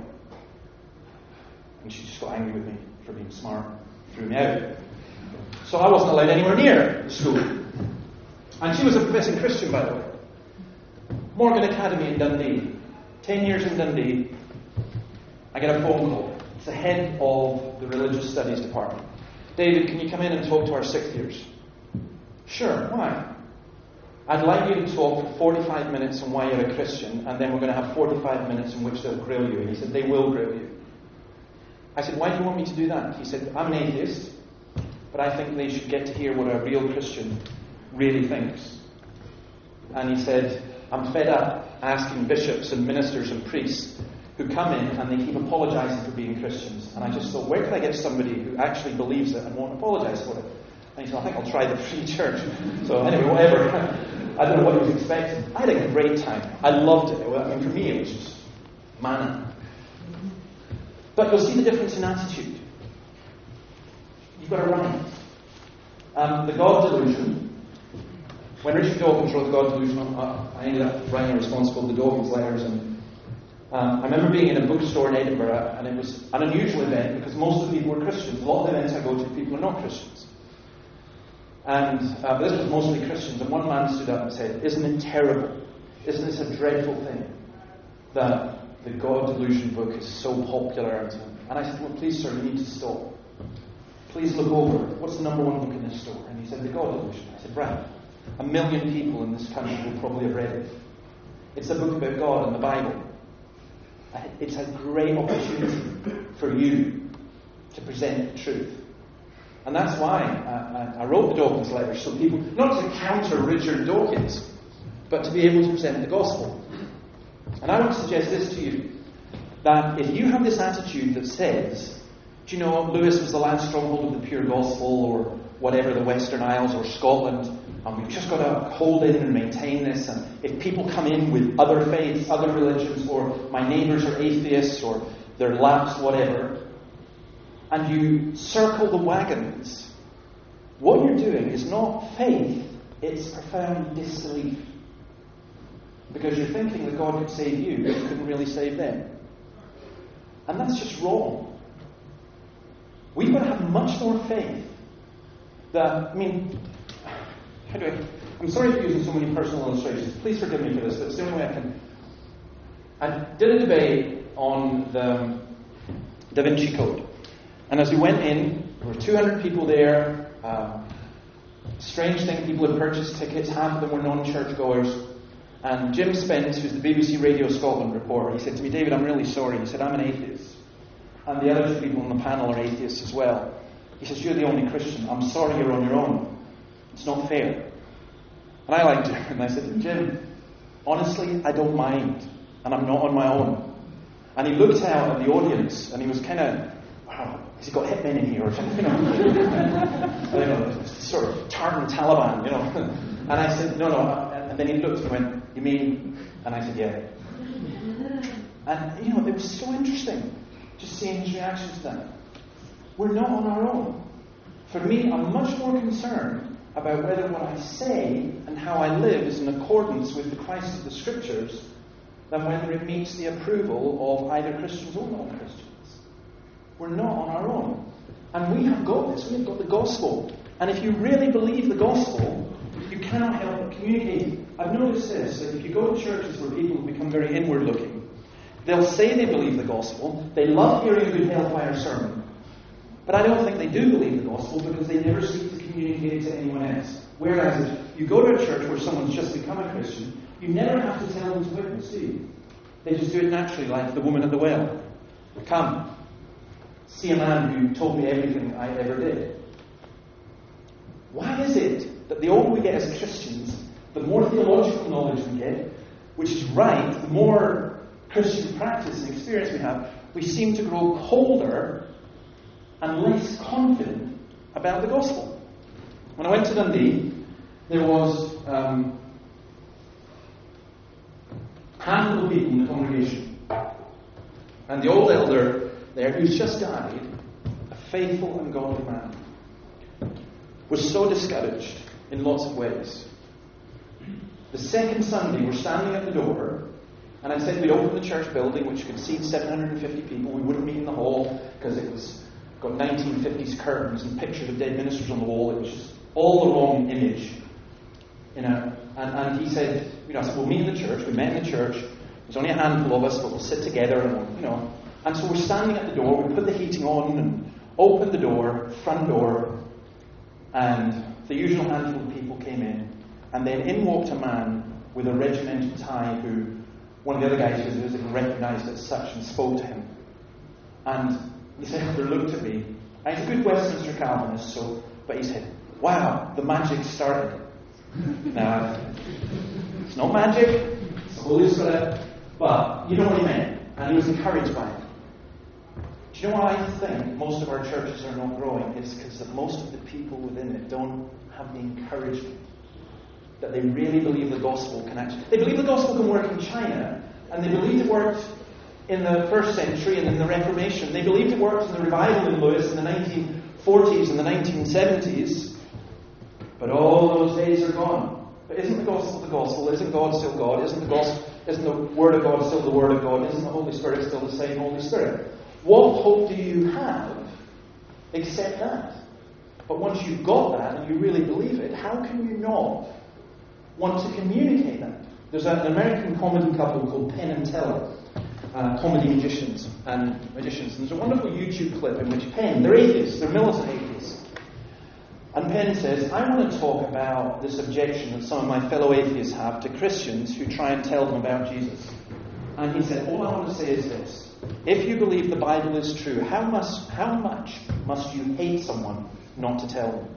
And she just got angry with me for being smart, threw me out. So I wasn't allowed anywhere near the school. And she was a professing Christian, by the way. Morgan Academy in Dundee. 10 years in Dundee. I get a phone call. It's the head of the religious studies department. David, can you come in and talk to our 6th years? Sure, why? I'd like you to talk for 45 minutes on why you're a Christian, and then we're going to have 45 minutes in which they'll grill you. And he said, they will grill you. I said, why do you want me to do that? He said, I'm an atheist, but I think they should get to hear what a real Christian really thinks. And he said, I'm fed up asking bishops and ministers and priests who come in and they keep apologizing for being Christians. And I just thought, where can I get somebody who actually believes it and won't apologize for it? And he said, I think I'll try the Free Church. So anyway, whatever. I don't know what he was expecting. I had a great time. I loved it. I mean, for me, it was just manna. But you'll see the difference in attitude. You've got to write. The God Delusion. When Richard Dawkins wrote the God Delusion, I ended up writing a response called the Dawkins Letters. And I remember being in a bookstore in Edinburgh, and it was an unusual event because most of the people were Christians. A lot of the events I go to, people are not Christians. And but this was mostly Christians. And one man stood up and said, isn't it terrible? Isn't this a dreadful thing that the God Delusion book is so popular? And I said, well, please, sir, you need to stop. Please look over. What's the number one book in this store? And he said, the God Delusion. I said, right. 1 million people in this country will probably have read it. It's a book about God and the Bible. It's a great opportunity for you to present the truth. And that's why I wrote the Dawkins Letters, so people, not to counter Richard Dawkins, but to be able to present the gospel. And I would suggest this to you, that if you have this attitude that says, Do you know Lewis was the last stronghold of the pure gospel, or whatever, the Western Isles or Scotland? And we've just got to hold in and maintain this. And if people come in with other faiths, other religions, or my neighbours are atheists, or they're lapsed, whatever, and you circle the wagons, what you're doing is not faith, it's profound disbelief. Because you're thinking that God could save you, but He couldn't really save them. And that's just wrong. We've got to have much more faith that, I'm sorry for using so many personal illustrations. Please forgive me for this, but it's the only way I can. I did a debate on the Da Vinci Code. And as we went in, there were 200 people there. Strange thing, people had purchased tickets. Half of them were non-churchgoers. And Jim Spence, who's the BBC Radio Scotland reporter, he said to me, David, I'm really sorry. He said, I'm an atheist. And the other 2 people on the panel are atheists as well. He says, you're the only Christian. I'm sorry you're on your own. It's not fair. And I liked him. And I said, Jim, honestly, I don't mind. And I'm not on my own. And he looked out at the audience and he was kind of, wow, has he got hitmen in here or something? I don't know, sort of tartan Taliban, And I said, no. And then he looked and went, you mean? And I said, yeah. And, it was so interesting just seeing his reaction to that. We're not on our own. For me, I'm much more concerned about whether what I say and how I live is in accordance with the Christ of the Scriptures than whether it meets the approval of either Christians or non-Christians. We're not on our own. And we have got this. We've got the gospel. And if you really believe the gospel, you cannot help but communicate. I've noticed this, that if you go to churches where people have become very inward-looking, they'll say they believe the gospel, they love hearing a good hellfire sermon, but I don't think they do believe the gospel because they never seek to communicate it to anyone else. Whereas if you go to a church where someone's just become a Christian, you never have to tell them to witness, do you? They just do it naturally, like the woman at the well. Come, see a man who told me everything I ever did. Why is it that the older we get as Christians, the more theological knowledge we get, which is right, the more Christian practice and experience we have, we seem to grow colder and less confident about the gospel? When I went to Dundee, there was a handful of people in the congregation. And the old elder there, who's just died, a faithful and godly man, was so discouraged in lots of ways. The second Sunday, we're standing at the door, and I said we'd open the church building, which could seat 750 people. We wouldn't meet in the hall because it was got 1950s curtains and pictures of dead ministers on the wall. It was just all the wrong image, And he said, I said, we'll meet in the church. We met in the church. There's only a handful of us, but we'll sit together, and And so we're standing at the door. We put the heating on and opened the door, front door, and the usual handful of people came in. And then in walked a man with a regimental tie who one of the other guys who was visiting recognised as such and spoke to him. And he said, looked at me. And he's a good Westminster Calvinist, but he said, wow, the magic started. Now, it's not magic, it's the Holy Spirit, but you know what he meant. And he was encouraged by it. Do you know why I think most of our churches are not growing? It's because that most of the people within it don't have the encouragement that they really believe the gospel can actually... They believe the gospel can work in China, and they believed it worked in the first century and in the Reformation. They believed it worked in the revival in Lewis in the 1940s and the 1970s, but all those days are gone. But isn't the gospel the gospel? Isn't God still God? Isn't the Word of God still the Word of God? Isn't the Holy Spirit still the same Holy Spirit? What hope do you have except that? But once you've got that and you really believe it, how can you not want to communicate that? There's an American comedy couple called Penn and Teller, comedy magicians. And there's a wonderful YouTube clip in which Penn, they're atheists, they're militant atheists. And Penn says, I want to talk about this objection that some of my fellow atheists have to Christians who try and tell them about Jesus. And he said, all I want to say is this. If you believe the Bible is true, how much must you hate someone not to tell them?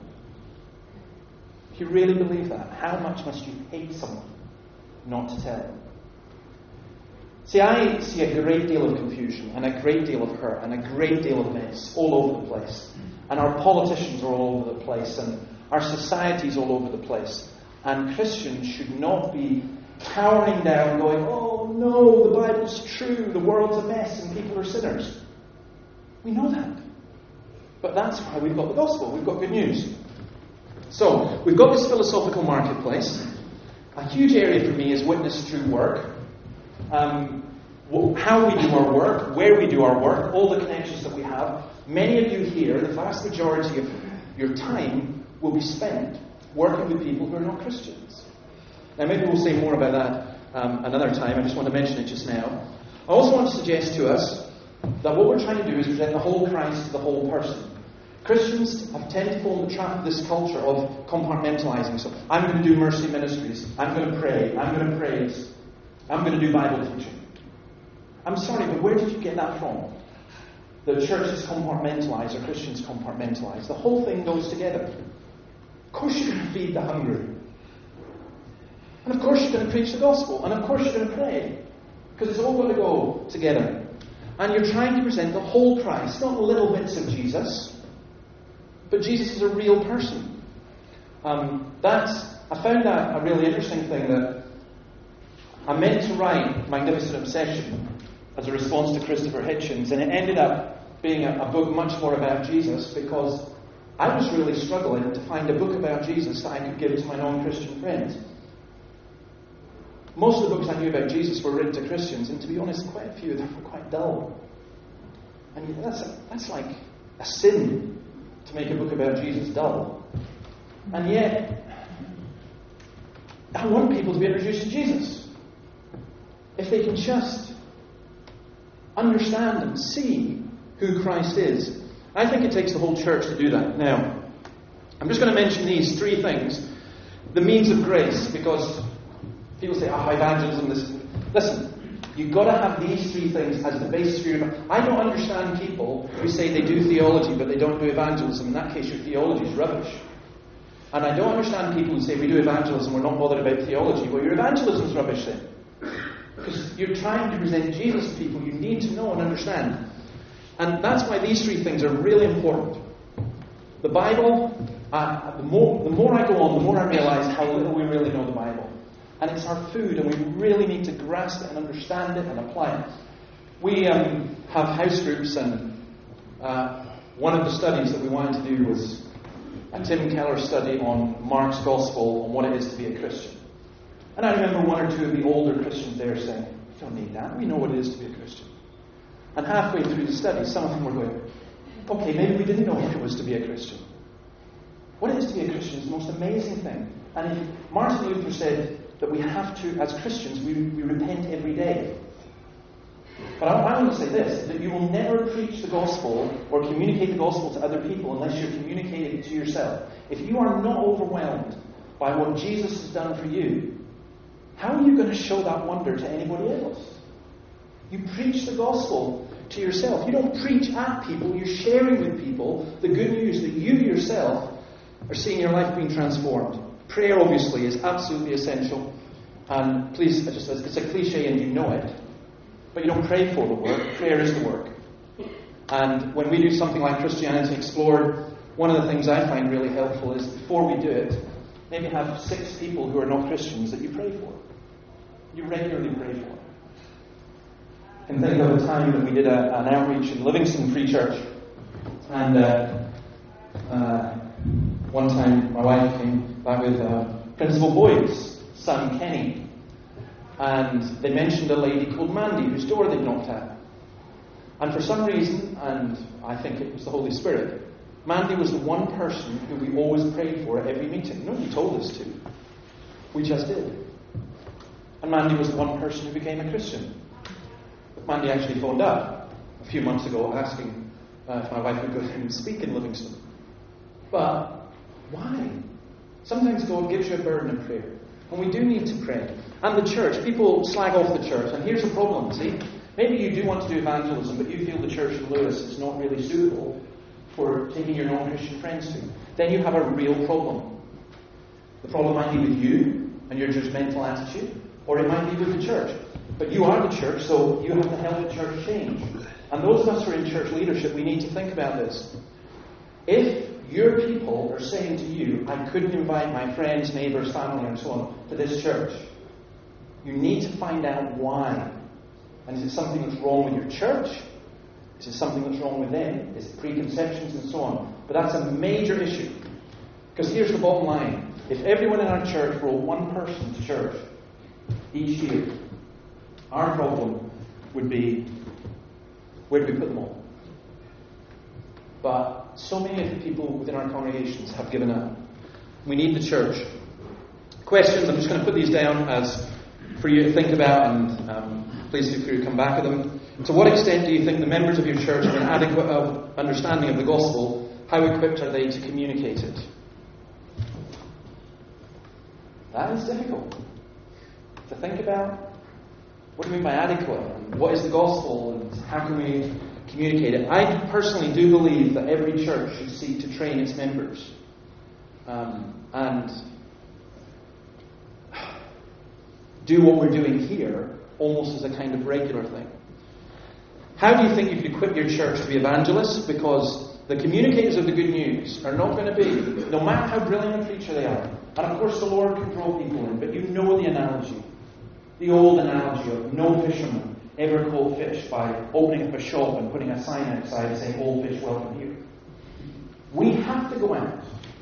If you really believe that, how much must you hate someone not to tell them? See, I see a great deal of confusion and a great deal of hurt and a great deal of mess all over the place. And our politicians are all over the place and our society's all over the place. And Christians should not be cowering down going, oh no, the Bible's true, the world's a mess and people are sinners. We know that. But that's why we've got the gospel. We've got good news. So, we've got this philosophical marketplace. A huge area for me is witness through work. How we do our work, where we do our work, all the connections that we have. Many of you here, the vast majority of your time will be spent working with people who are not Christians. Now, maybe we'll say more about that another time. I just want to mention it just now. I also want to suggest to us that what we're trying to do is present the whole Christ to the whole person. Christians have tended to fall in the trap of this culture of compartmentalizing. So, I'm going to do mercy ministries. I'm going to pray. I'm going to praise. I'm going to do Bible teaching. I'm sorry, but where did you get that from? The church is compartmentalized or Christians compartmentalized. The whole thing goes together. Of course you're going to feed the hungry. And of course you're going to preach the gospel. And of course you're going to pray. Because it's all going to go together. And you're trying to present the whole Christ, not little bits of Jesus. But Jesus is a real person. I found that a really interesting thing that I meant to write Magnificent Obsession as a response to Christopher Hitchens, and it ended up being a book much more about Jesus because I was really struggling to find a book about Jesus that I could give to my non-Christian friends. Most of the books I knew about Jesus were written to Christians, and to be honest, quite a few of them were quite dull. And that's like a sin to make a book about Jesus dull. And yet, I want people to be introduced to Jesus. If they can just understand and see who Christ is. I think it takes the whole church to do that. Now, I'm just going to mention these three things. The means of grace, because people say, evangelism, this. Listen, you've got to have these three things as the basis for your... I don't understand people who say they do theology, but they don't do evangelism. In that case, your theology is rubbish. And I don't understand people who say we do evangelism, we're not bothered about theology. Well, your evangelism is rubbish then. Because you're trying to present Jesus to people you need to know and understand. And that's why these three things are really important. The Bible, the more I go on, the more I realize how little we really know the Bible. And it's our food, and we really need to grasp it and understand it and apply it. We have house groups, and one of the studies that we wanted to do was a Tim Keller study on Mark's Gospel on what it is to be a Christian. And I remember one or two of the older Christians there saying, we don't need that, we know what it is to be a Christian. And halfway through the study, some of them were going, okay, maybe we didn't know what it was to be a Christian. What it is to be a Christian is the most amazing thing. And if Martin Luther said that we have to, as Christians, we repent every day. But I want to say this, that you will never preach the gospel or communicate the gospel to other people unless you're communicating it to yourself. If you are not overwhelmed by what Jesus has done for you, how are you going to show that wonder to anybody else? You preach the gospel to yourself. You don't preach at people, you're sharing with people the good news that you yourself are seeing your life being transformed. Prayer, obviously, is absolutely essential. And please, it's a cliche and you know it. But you don't pray for the work. Prayer is the work. And when we do something like Christianity Explored, one of the things I find really helpful is before we do it, maybe have 6 people who are not Christians that you pray for. You regularly pray for. I can think of a time that we did an outreach in Livingston Free Church. And one time my wife came back with Principal Boyd's son, Kenny. And they mentioned a lady called Mandy, whose door they'd knocked at. And for some reason, and I think it was the Holy Spirit, Mandy was the one person who we always prayed for at every meeting. Nobody told us to. We just did. And Mandy was the one person who became a Christian. But Mandy actually phoned up a few months ago asking if my wife would go and speak in Livingston. But why? Sometimes God gives you a burden of prayer. And we do need to pray. And the church, people slag off the church. And here's the problem, see? Maybe you do want to do evangelism, but you feel the church in Lewis is not really suitable for taking your non-Christian friends to. Then you have a real problem. The problem might be with you and your judgmental attitude, or it might be with the church. But you are the church, so you have to help the church change. And those of us who are in church leadership, we need to think about this. If your people are saying to you, I couldn't invite my friends, neighbours, family, and so on to this church, you need to find out why. And is it something that's wrong with your church? Is it something that's wrong with them? Is it preconceptions and so on? But that's a major issue. Because here's the bottom line. If everyone in our church brought one person to church each year, our problem would be, where do we put them all? But so many of the people within our congregations have given up. We need the church. Questions, I'm just going to put these down as for you to think about, and please feel free to come back to them. To what extent do you think the members of your church have an adequate understanding of the gospel? How equipped are they to communicate it? That is difficult to think about. What do we mean by adequate? And what is the gospel? And how can we communicate it? I personally do believe that every church should seek to train its members. And do what we're doing here almost as a kind of regular thing. How do you think you could equip your church to be evangelists? Because the communicators of the good news are not going to be, no matter how brilliant a preacher they are, and of course the Lord can draw people in, but you know the analogy. The old analogy of no fisherman ever caught fish by opening up a shop and putting a sign outside saying, all fish welcome here. We have to go out.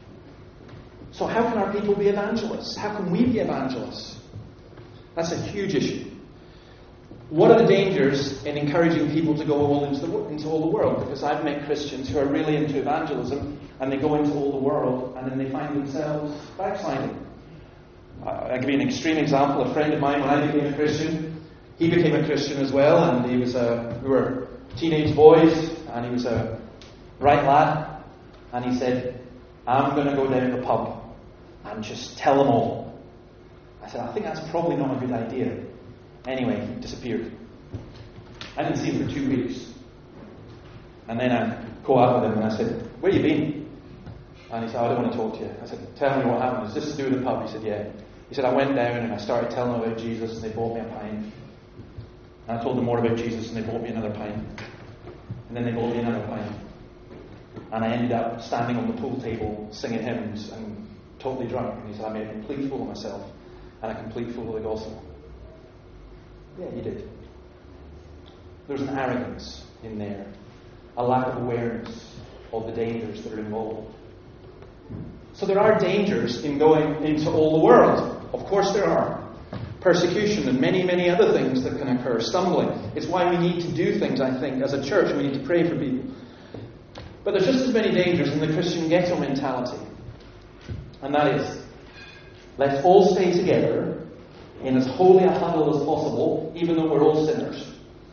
So how can our people be evangelists? How can we be evangelists? That's a huge issue. What are the dangers in encouraging people to go into all the world? Because I've met Christians who are really into evangelism and they go into all the world and then they find themselves backsliding. I'll give you an extreme example. A friend of mine, when I became a Christian, he became a Christian as well, and we were teenage boys, and he was a bright lad, and he said, I'm going to go down to the pub and just tell them all. I said, I think that's probably not a good idea. Anyway, he disappeared. I didn't see him for 2 weeks. And then I caught up with him and I said, where have you been? And he said, I don't want to talk to you. I said, tell me what happened. Is this to do with the pub? He said, yeah. He said, I went down and I started telling them about Jesus and they bought me a pint. And I told them more about Jesus and they bought me another pint. And then they bought me another pint. And I ended up standing on the pool table singing hymns and totally drunk. And he said, I made a complete fool of myself and a complete fool of the gospel. Yeah, you did. There's an arrogance in there, a lack of awareness of the dangers that are involved. So there are dangers in going into all the world. Of course there are. Persecution and many, many other things that can occur. Stumbling. It's why we need to do things, I think, as a church. We need to pray for people. But there's just as many dangers in the Christian ghetto mentality. And that is, let's all stay together in as holy a huddle as possible, even though we're all sinners.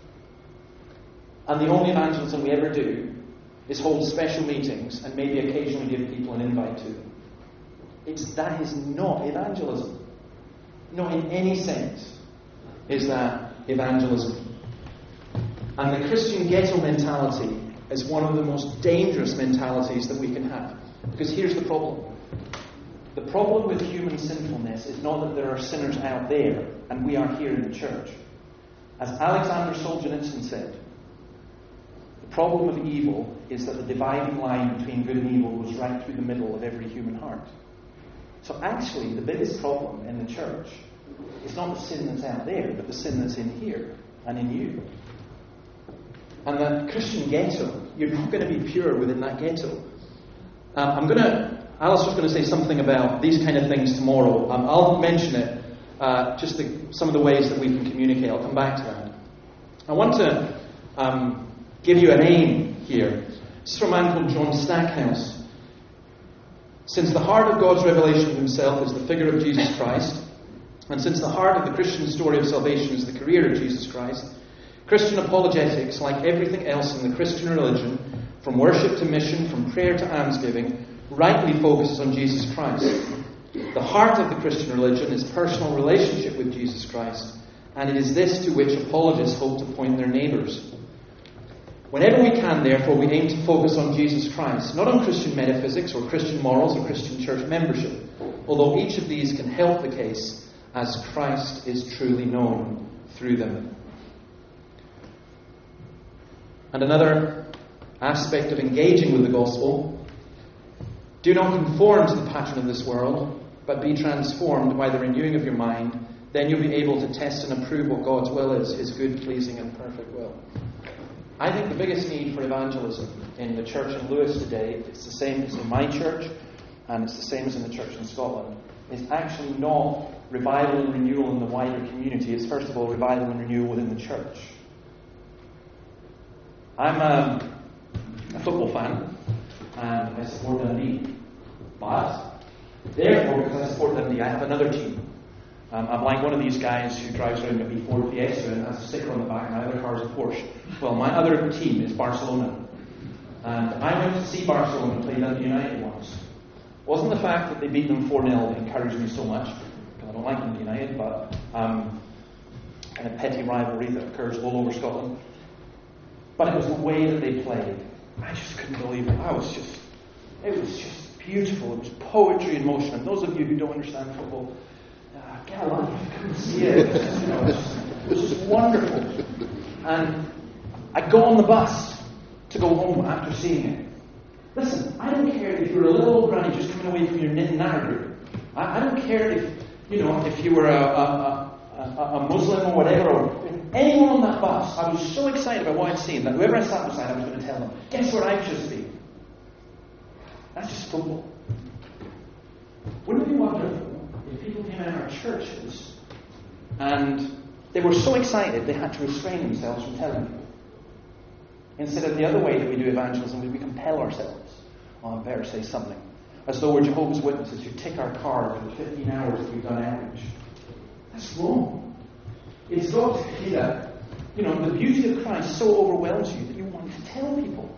And the only evangelism we ever do is hold special meetings and maybe occasionally give people an invite to them. That is not evangelism. Not in any sense is that evangelism. And the Christian ghetto mentality is one of the most dangerous mentalities that we can have. Because here's the problem. The problem with human sinfulness is not that there are sinners out there and we are here in the church. As Alexander Solzhenitsyn said, the problem of evil is that the dividing line between good and evil goes right through the middle of every human heart. So actually, the biggest problem in the church is not the sin that's out there, but the sin that's in here and in you. And that Christian ghetto, you're not going to be pure within that ghetto. Alistair's going to say something about these kind of things tomorrow. I'll mention it, some of the ways that we can communicate. I'll come back to that. I want to give you an aim here. This is from a man called John Stackhouse. Since the heart of God's revelation of himself is the figure of Jesus Christ, and since the heart of the Christian story of salvation is the career of Jesus Christ, Christian apologetics, like everything else in the Christian religion, from worship to mission, from prayer to almsgiving, rightly focuses on Jesus Christ. The heart of the Christian religion is personal relationship with Jesus Christ, and it is this to which apologists hope to point their neighbours. Whenever we can, therefore, we aim to focus on Jesus Christ, not on Christian metaphysics or Christian morals or Christian church membership, although each of these can help the case as Christ is truly known through them. And another aspect of engaging with the gospel: do not conform to the pattern of this world, but be transformed by the renewing of your mind. Then you'll be able to test and approve what God's will is, His good, pleasing and perfect will. I think the biggest need for evangelism in the church in Lewis today, it's the same as in my church, and it's the same as in the church in Scotland, is actually not revival and renewal in the wider community. It's first of all revival and renewal within the church. I'm a football fan, and I support Dundee. But, therefore, because I support Dundee, I have another team. I'm like one of these guys who drives around a wee Ford Fiesta and has a sticker on the back, and my other car is a Porsche. Well, my other team is Barcelona. And I went to see Barcelona play Dundee United once. It wasn't the fact that they beat them 4-0 that encouraged me so much, because I don't like Dundee United, but kind of petty rivalry that occurs all over Scotland. But it was the way that they played. I just couldn't believe it. It was just beautiful. It was poetry in motion. And those of you who don't understand football, get a life. Come see it. It was just wonderful. And I go on the bus to go home after seeing it. Listen, I don't care if you're a little old granny just coming away from your knit and natter group. I don't care if you were a Muslim or whatever, or anyone on that bus. I was so excited about what I'd seen that whoever I sat beside, I was going to tell them, guess where I've just been? That's just football. Wouldn't it be wonderful if people came out of our churches and they were so excited they had to restrain themselves from telling people? Instead of the other way that we do evangelism, we compel ourselves. I better say something. As though we're Jehovah's Witnesses who tick our card for the 15 hours that we've done average. That's wrong. It's got to be that, the beauty of Christ so overwhelms you that you want to tell people.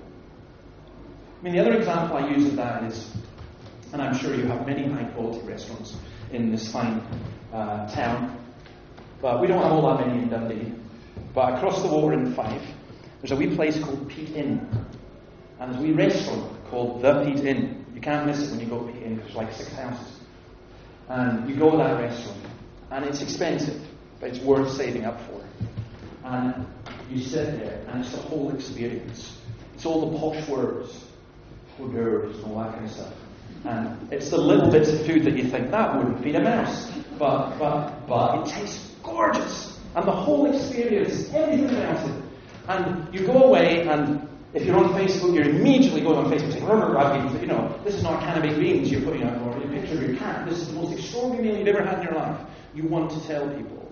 I mean, the other example I use of that is, and I'm sure you have many high-quality restaurants in this fine town, but we don't have all that many in Dundee. But across the water in Fife, there's a wee place called Pete Inn. And there's a wee restaurant called The Pete Inn. You can't miss it when you go to Pete Inn, because there's like 6 houses. And you go to that restaurant, and it's expensive, but it's worth saving up for. And you sit there, and it's the whole experience. It's all the posh words, hors d'oeuvres and all that kind of stuff. And it's the little bits of food that you think, that wouldn't feed a mouse. But it tastes gorgeous. And the whole experience, everything about it. And you go away, and if you're on Facebook, you're immediately going on Facebook saying, this is not a can of baked beans you're putting out, or a picture of your cat. This is the most extraordinary meal you've ever had in your life. You want to tell people.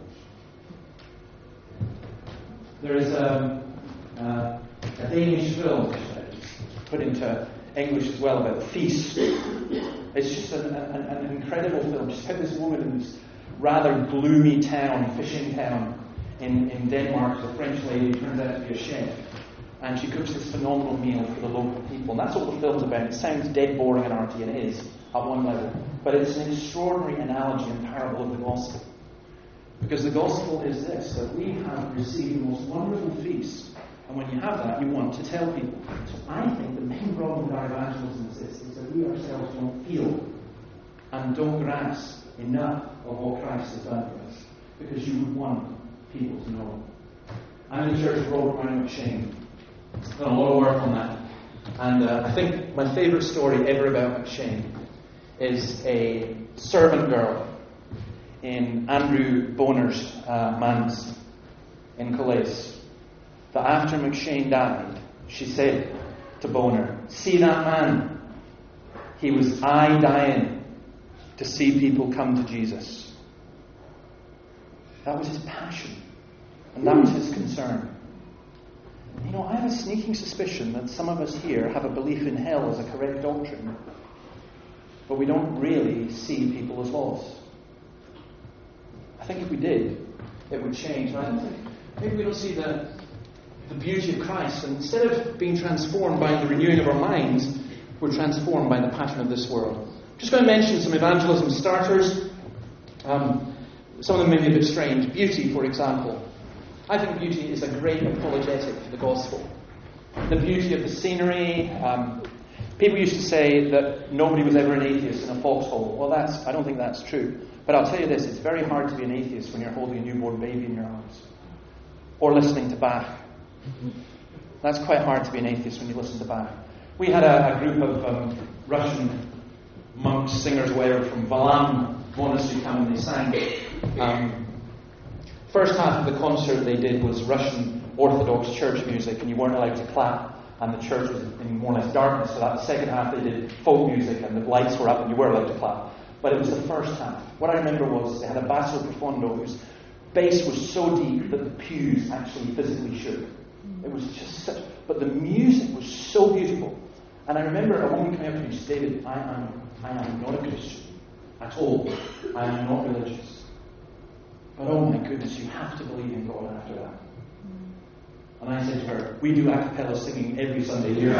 There is a Danish film put into English as well about Feast. It's just an incredible film. Just about this woman in this rather gloomy town, fishing town in Denmark. The French lady turns out to be a chef, and she cooks this phenomenal meal for the local people. And that's what the film's about. It sounds dead boring and arty, and it is at one level, but it's an extraordinary analogy and parable of the gospel. Because the gospel is this, that we have received the most wonderful feast. And when you have that, you want to tell people. So I think the main problem with our evangelism is that we ourselves don't feel and don't grasp enough of what Christ has done for us. Because you would want people to know. I'm in the church of Robert Murray McShane. I've done a lot of work on that. And I think my favourite story ever about McShane is a servant girl in Andrew Boner's manse in Calais. That after McShane died, she said to Boner, "See that man? He was dying to see people come to Jesus." That was his passion. And that was his concern. I have a sneaking suspicion that some of us here have a belief in hell as a correct doctrine, but we don't really see people as lost. I think if we did, it would change. But I don't think, maybe we don't see the beauty of Christ. And instead of being transformed by the renewing of our minds, we're transformed by the pattern of this world. I'm just going to mention some evangelism starters. Some of them may be a bit strange. Beauty, for example. I think beauty is a great apologetic for the gospel. The beauty of the scenery. People used to say that nobody was ever an atheist in a foxhole. Well, I don't think that's true. But I'll tell you this, it's very hard to be an atheist when you're holding a newborn baby in your arms. or listening to Bach. That's quite hard to be an atheist when you listen to Bach. We had a group of Russian monks, singers, whatever, from Valam Monastery come and they sang. First half of the concert they did was Russian Orthodox church music, and you weren't allowed to clap, and the church was in more or less darkness. So that second half they did folk music, and the lights were up, and you were allowed to clap. But it was the first half. What I remember was they had a basso profondo whose bass was so deep that the pews actually physically shook. It was just such... But the music was so beautiful. And I remember a woman coming up to me and said, David, I am not a Christian at all. I am not religious. But oh my goodness, you have to believe in God after that. And I said to her, we do a cappella singing every Sunday here.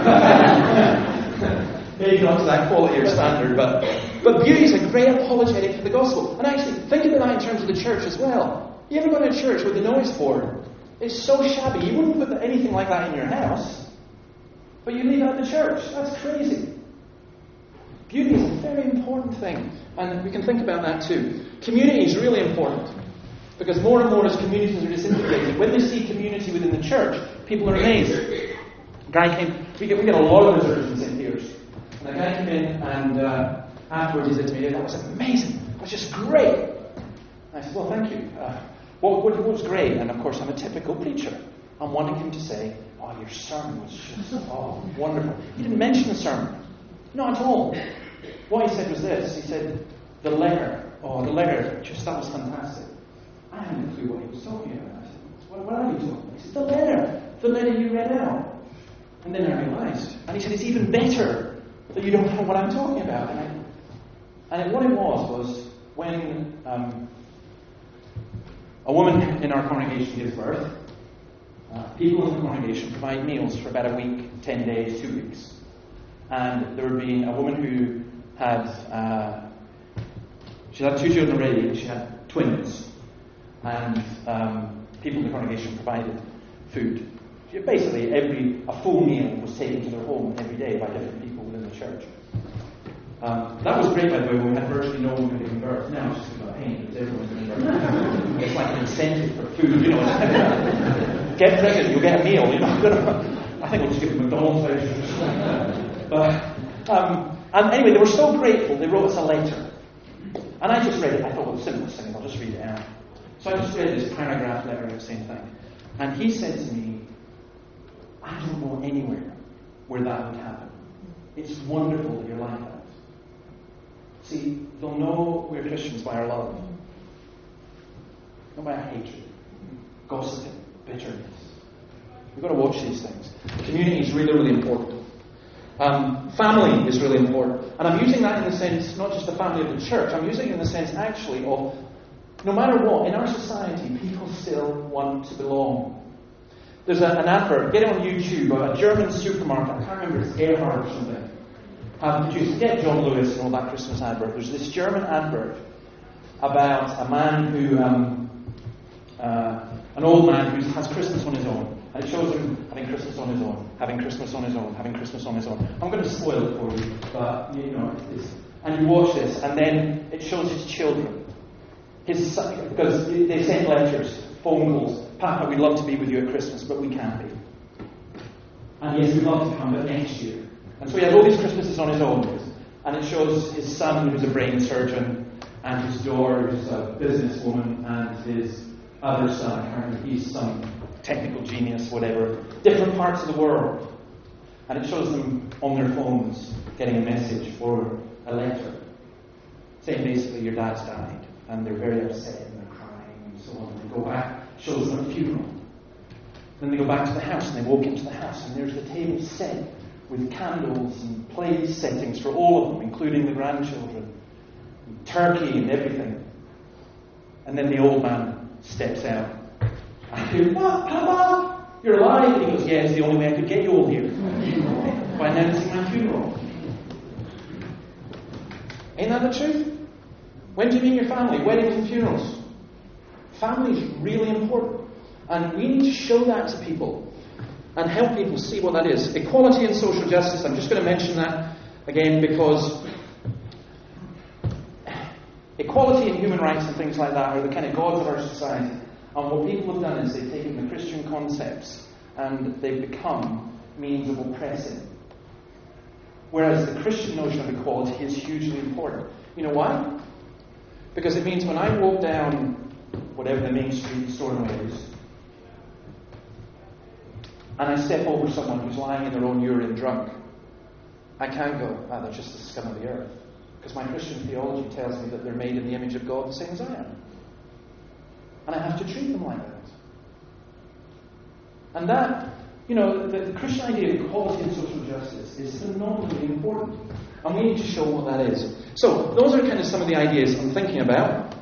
Maybe not to that quality or standard, but beauty is a great apologetic for the gospel. And actually, think about that in terms of the church as well. You ever go to a church where the noise board is so shabby, you wouldn't put anything like that in your house, but you leave it at the church. That's crazy. Beauty is a very important thing, and we can think about that too. Community is really important, because more and more as communities are disintegrated, when they see community within the church, people are amazed. A guy came, we get a lot of visitors in St. Peter's, and a guy came in and afterwards he said to me, that was amazing, it was just great. And I said, well, thank you. What was great, and of course I'm a typical preacher, I'm wanting him to say, oh, your sermon was just, wonderful. He didn't mention the sermon. Not at all. What he said was this. He said, the letter, just that was fantastic. I hadn't a clue what he was talking about. I said, what are you talking about? He said, the letter you read out. And then I realised. And he said, it's even better that you don't know what I'm talking about. And what it was when a woman in our congregation gives birth, people in the congregation provide meals for about a week, 10 days, 2 weeks. And there would be a woman who had, she had 2 children already, and she had twins. And people in the congregation provided food. Basically, a full meal was taken to their home every day by different people within the church. That was great, by the way, when we had virtually no one giving birth. Now it's just about pain, because everyone's giving birth. It's like an incentive for food, Get pregnant, you'll get a meal, I think we'll just give them McDonald's vouchers. And anyway, they were so grateful, they wrote us a letter. And I just read it. I thought, well, the simplest thing, I'll just read it out. So I just read this paragraph letter of the same thing. And he said to me, I don't know anywhere where that would happen. It's wonderful that you're like that. See, they'll know we're Christians by our love. Not by our hatred, gossiping, bitterness. We've got to watch these things. Community is really, really important. Family is really important. And I'm using that in the sense, not just the family of the church, I'm using it in the sense actually of, no matter what, in our society, people still want to belong. There's an advert, get it on YouTube, a German supermarket, I can't remember, it's Erhard or something, have produced, get John Lewis and all that Christmas advert. There's this German advert about a man who, an old man who has Christmas on his own. And it shows him having Christmas on his own, having Christmas on his own, having Christmas on his own. I'm going to spoil it for you, but and you watch this, and then it shows his children. His son, because they sent letters, phone calls. Papa, we'd love to be with you at Christmas, but we can't be. And yes, we'd love to come, but next year. And so he has all these Christmases on his own. And it shows his son, who's a brain surgeon, and his daughter, who's a businesswoman, and his other son, apparently he's some technical genius, whatever. Different parts of the world. And it shows them on their phones getting a message or a letter saying basically your dad's died. And they're very upset and they're crying and so on. They go back, shows them a funeral. Then they go back to the house and they walk into the house and there's the table set with candles and place settings for all of them, including the grandchildren, and turkey and everything. And then the old man steps out. And they go, "What, Papa? You're alive?" And he goes, "Yeah, it's the only way I could get you all here. By announcing my funeral." Ain't that the truth? When do you meet your family? Weddings and funerals. Family is really important. And we need to show that to people and help people see what that is. Equality and social justice. I'm just going to mention that again because equality and human rights and things like that are the kind of gods of our society. And what people have done is they've taken the Christian concepts and they've become means of oppressing. Whereas the Christian notion of equality is hugely important. You know why? Because it means when I walk down whatever the main street in Stornoway is, and I step over someone who's lying in their own urine drunk, I can't go, they're just the scum of the earth. Because my Christian theology tells me that they're made in the image of God the same as I am. And I have to treat them like that. And that, the Christian idea of equality and social justice is phenomenally important. And we need to show what that is. So, those are kind of some of the ideas I'm thinking about.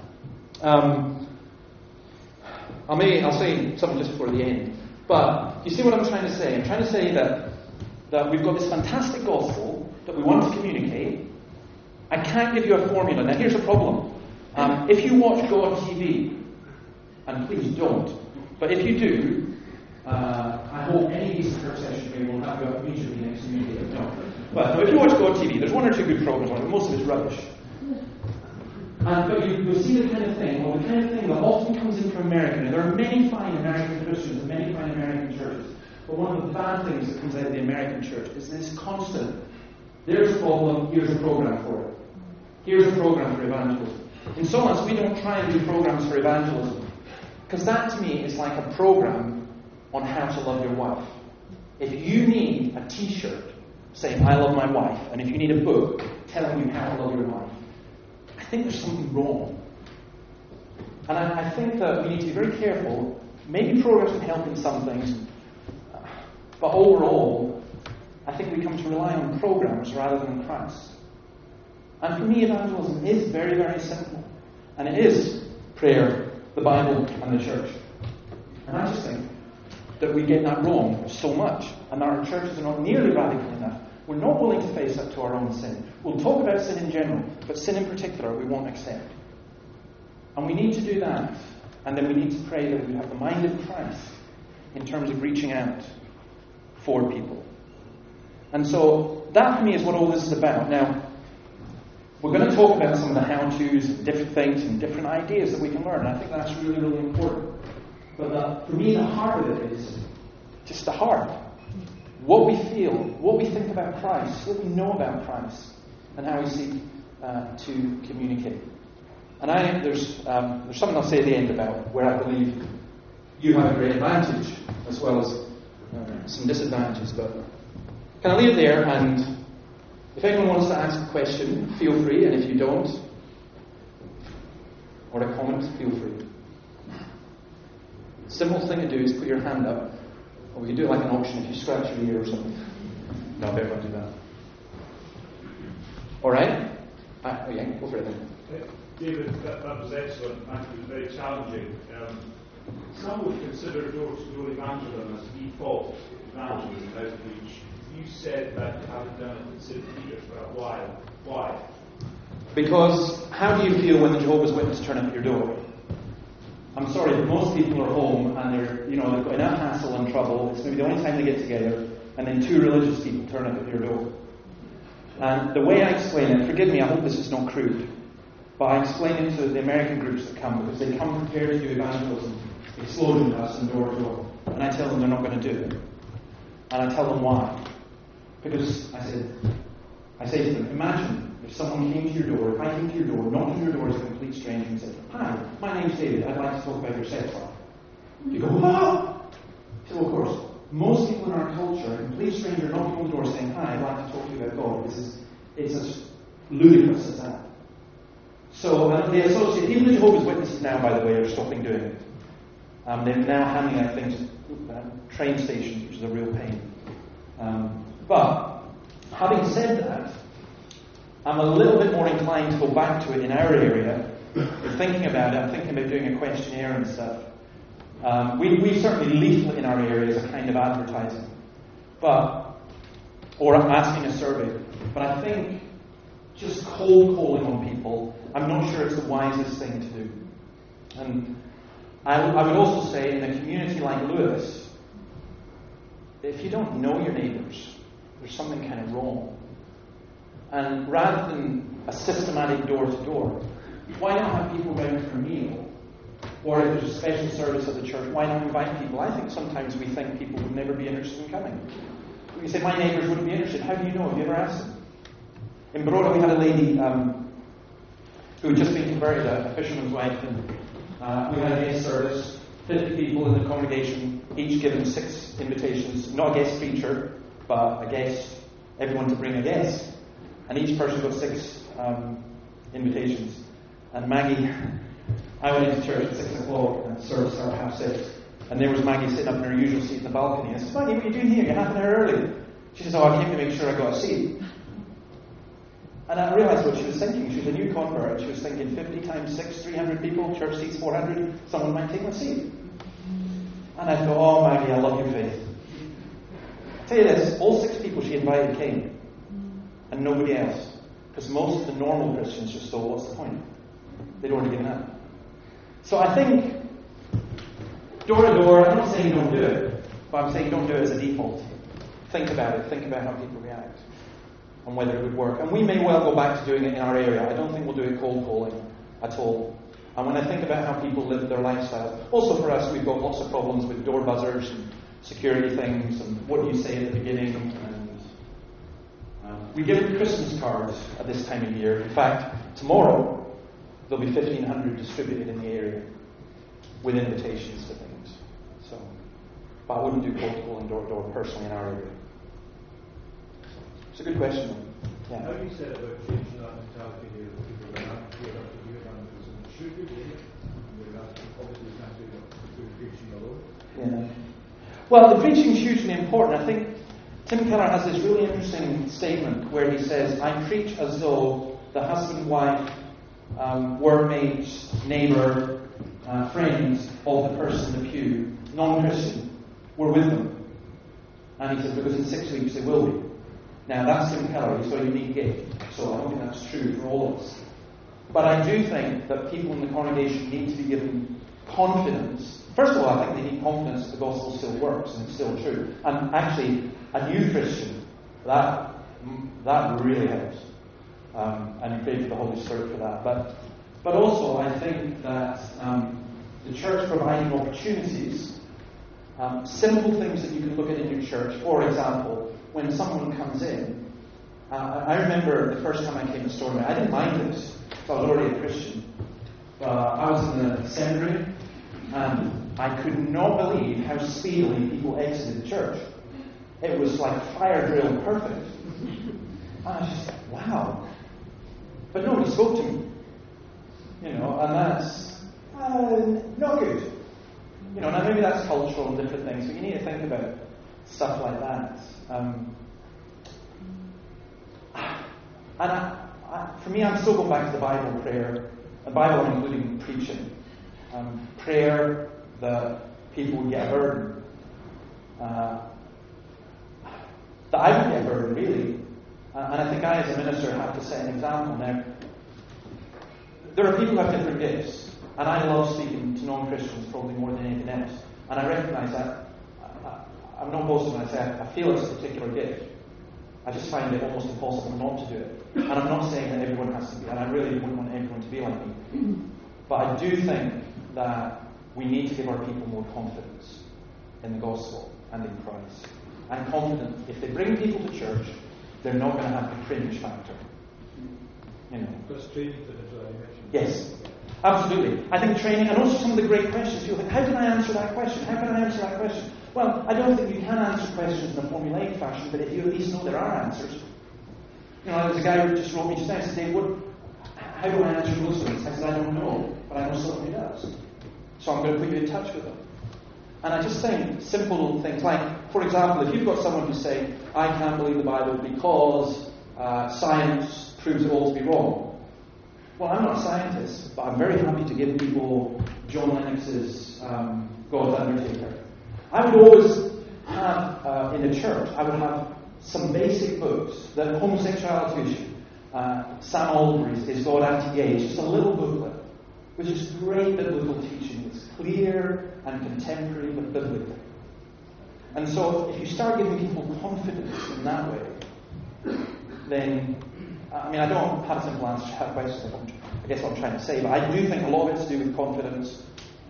I'll say something just before the end. But, you see what I'm trying to say? I'm trying to say that we've got this fantastic gospel that we want to communicate. I can't give you a formula. Now, here's a problem. If you watch God TV, and please don't, but if you do, I hope any decent church session will have you up immediately next to me. No. But no, if you watch God TV, there's one or two good programs on it, but most of it's rubbish. But you'll see the kind of thing that often comes in from America. And there are many fine American Christians and many fine American churches. But one of the bad things that comes out of the American church is this constant, there's a problem, here's a program for it. Here's a program for evangelism. In Solans, we don't try and do programs for evangelism. Because that to me is like a program on how to love your wife. If you need a t-shirt saying, I love my wife, and if you need a book telling you how to love your wife, I think there's something wrong. And I think that we need to be very careful. Maybe programs can help in some things, but overall, I think we come to rely on programs rather than Christ. And for me, evangelism is very, very simple. And it is prayer, the Bible, and the church. And I just think that we get that wrong so much, and our churches are not nearly radical enough. We're not willing to face up to our own sin. We'll talk about sin in general, but sin in particular we won't accept. And we need to do that, and then we need to pray that we have the mind of Christ in terms of reaching out for people. And so that for me is what all this is about. Now, we're going to talk about some of the how-tos and different things and different ideas that we can learn. And I think that's really, really important. But for me, the heart of it is just the heart. What we feel, what we think about Christ, what we know about Christ, and how we seek to communicate. And there's something I'll say at the end about where I believe you have a great advantage, as well as some disadvantages. But can I leave it there? And if anyone wants to ask a question, feel free. And if you don't, or a comment, feel free. Simple thing to do is put your hand up. Or we can do it like an auction if you scratch your ear or something. No, I better not do that. Alright? Yeah, go for it then. David, that was excellent. Actually, it was very challenging. Some would consider door-to-door evangelism as default evangelism, outreach. You said that you haven't done it in St. Peter's for a while. Why? Because how do you feel when the Jehovah's Witnesses turn up at your door? I'm sorry, but most people are home and they've got enough hassle and trouble. It's maybe the only time they get together, and then two religious people turn up at your door. And the way I explain it, forgive me, I hope this is not crude, but I explain it to the American groups that come, because they come prepared to do evangelism, explosion us and door to door. And I tell them they're not going to do it. And I tell them why. Because I say to them, imagine if someone came to your door, if I came to your door, knocked on your door as a complete stranger and said, hi, my name's David, I'd like to talk about your sex life. You go, ah! So of course, most people in our culture, a complete stranger knocking on the door saying, hi, I'd like to talk to you about God. It's as ludicrous as that. So they associate, even the Jehovah's Witnesses now, by the way, are stopping doing it. They're now handing out things at train stations, which is a real pain. But having said that, I'm a little bit more inclined to go back to it in our area. We're thinking about it. I'm thinking about doing a questionnaire and stuff. We certainly leaflet in our area as a kind of advertising, or asking a survey. But I think just cold calling on people, I'm not sure it's the wisest thing to do. And I would also say, in a community like Lewis, if you don't know your neighbours, there's something kind of wrong. And rather than a systematic door-to-door, why not have people round for a meal Or if there's a special service at the church, why not invite people? I think sometimes we think people would never be interested in coming. You say, my neighbours wouldn't be interested. How do you know? Have you ever asked them? In Baroda, we had a lady who had just been converted, a fisherman's wife, and we had a guest service, 50 people in the congregation, each given 6 invitations, not a guest preacher, but a guest, everyone to bring a guest. And each person got 6 invitations. And Maggie, I went into church at 6 o'clock and the service started at 6:30. And there was Maggie sitting up in her usual seat in the balcony. I said, Maggie, what are you doing here? You're half an hour early. She says, I came to make sure I got a seat. And I realised what she was thinking. She was a new convert. She was thinking 50 times 6, 300 people, church seats 400, someone might take my seat. And I thought, oh Maggie, I love your faith. I'll tell you this, all 6 people she invited came. And nobody else. Because most of the normal Christians just thought, what's the point? They'd already given up. So I think, door to door, I'm not saying don't do it, but I'm saying don't do it as a default. Think about it. Think about how people react and whether it would work. And we may well go back to doing it in our area. I don't think we'll do it cold calling at all. And when I think about how people live their lifestyle, also for us, we've got lots of problems with door buzzers and security things and what do you say at the beginning. And we give Christmas cards at this time of year. In fact, tomorrow there'll be 1,500 distributed in the area with invitations to things. So, but I wouldn't do cold calling door to door personally in our area. It's a good question. Yeah. How do you said about changing that mentality here? People are not here up to hear evangelism. It should be there. Obviously, you can't do that through preaching alone. Yeah. Well, the preaching is hugely important. I think Tim Keller has this really interesting statement where he says, I preach as though the husband, wife, workmates, neighbour, friends of the person in the pew, non-Christian, were with them. And he says, because in 6 weeks they will be. Now, that's Tim Keller. He's got a unique gift. So I don't think that's true for all of us. But I do think that people in the congregation need to be given confidence. First of all, I think they need confidence that the gospel still works and it's still true. And actually, a new Christian, that really helps. And pray for the Holy Spirit for that. But also, I think that the church providing opportunities, simple things that you can look at in your church. For example, when someone comes in, I remember the first time I came to Stormont, I didn't mind this, so I was already a Christian. I was in the seminary, and I could not believe how speedily people exited the church. It was like fire drill perfect. And I was just like, wow. But nobody spoke to me. And that's not good. Now maybe that's cultural and different things, but you need to think about stuff like that. For me, I'm still going back to the Bible prayer. The Bible including preaching. Prayer that people would get a burden. That I would get a burden, really. And I think I, as a minister, have to set an example. Now, there are people who have different gifts. And I love speaking to non-Christians probably more than anything else. And I recognise that. I'm not boasting when I say I feel it's a particular gift. I just find it almost impossible not to do it. And I'm not saying that everyone has to be, and I really wouldn't want everyone to be like me. But I do think that we need to give our people more confidence in the gospel and in Christ. I'm confident if they bring people to church, they're not going to have the cringe factor. Because training for the mentioned. Yes. Absolutely. I think training, and also some of the great questions. People think, how can I answer that question? How can I answer that question? Well, I don't think you can answer questions in a formulaic fashion, but if you at least know there are answers. There's a guy who just wrote me just now and said, Dave, how do I answer those things? I said, I don't know, but I know someone who does. So I'm going to put you in touch with them. And I just think simple things like, for example, if you've got someone who say, I can't believe the Bible because science proves it all to be wrong. Well, I'm not a scientist, but I'm very happy to give people John Lennox's God's Undertaker. I would always have, in the church, I would have some basic books, the homosexuality issue, Sam Albury's Is God Anti-Gay? It's just a little booklet, which is great biblical teaching. It's clear and contemporary, but biblical. And so if you start giving people confidence in that way, then I don't have a simple answer to that question. I guess what I'm trying to say, but I do think a lot of it's to do with confidence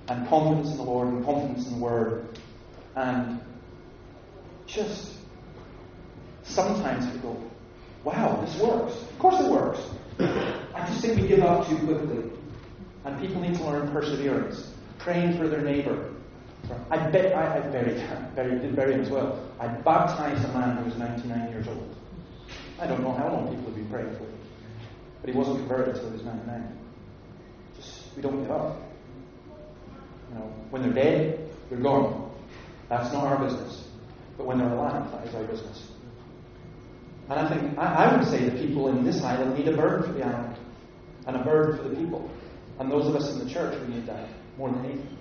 and confidence in the Lord and confidence in the Word. And just sometimes we go, wow, this works. Of course it works. I just think we give up too quickly. And people need to learn perseverance, praying for their neighbour. I did bury him as well. I baptized a man who was 99 years old. I don't know how long people have been praying for him. But he wasn't converted until he was 99. We don't give up. When they're dead, they're gone. That's not our business. But when they're alive, that is our business. And I think, I would say that people in this island need a burden for the island. And a burden for the people. And those of us in the church, we need that more than anything.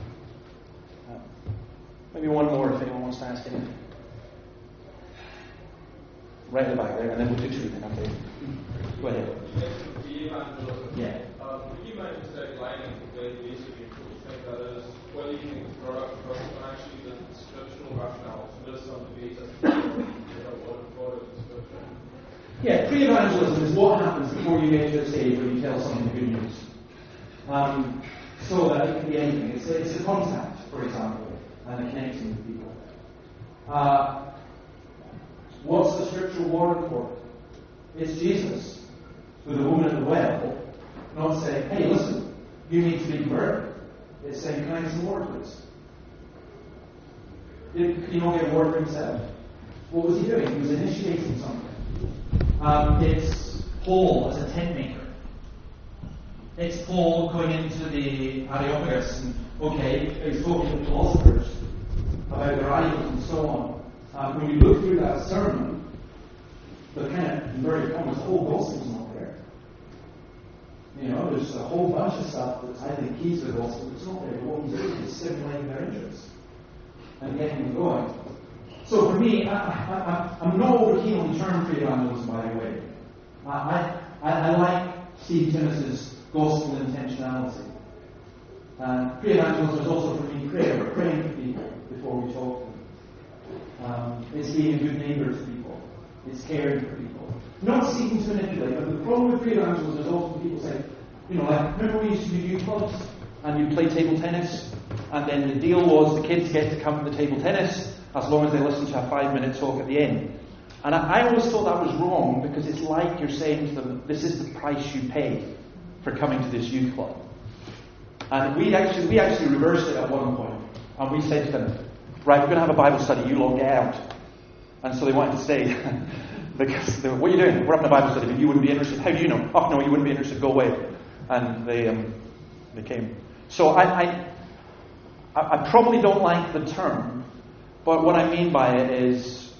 Maybe one more if anyone wants to ask anything. Right at the back there, and then we'll do two then, okay? Go ahead. You mentioned the evangelism. Yeah. Would you mind just outlining the basic approach? I think that is, whether you think it's product and actually the scriptural rationale for this on the basis of what is scripture? Yeah, pre-evangelism is what happens before you get to a stage where you tell someone the good news. So that it can be anything. It's a contact, for example, and a connection with people. What's the scriptural warrant for? It's Jesus with the woman at the well, not saying, hey, listen, you need to be converted. It's saying, can I have some water, please? Can you not get water for himself? What was he doing? He was initiating something. It's Paul as a tent maker. It's Paul going into the Areopagus and, he's talking to philosophers about their idols and so on. When you look through that sermon, the kind of very common, the whole gospel's not there. There's a whole bunch of stuff that I think keys to the gospel that's not there. But what he's doing is stimulating their interest and getting them going. So for me, I'm not over keen on the term pre-evangelism, by the way. I like Steve Timmis's gospel intentionality. Pre-evangelism is also for me prayer. We're praying for people before we talk to them. It's being a good neighbour to people. It's caring for people. Not seeking to manipulate, but the problem with pre-evangelism is also when people say, remember we used to do youth clubs and you'd play table tennis, and then the deal was the kids get to come to the table tennis as long as they listen to a 5-minute talk at the end. And I always thought that was wrong, because it's like you're saying to them, this is the price you pay for coming to this youth club. And we actually reversed it at one point, and we said to them, right, we're going to have a Bible study, you all get out. And so they wanted to stay. Because they were, what are you doing? We're having a Bible study, but you wouldn't be interested. How do you know? Oh, no, you wouldn't be interested, go away. And they came. So I probably don't like the term, but what I mean by it is,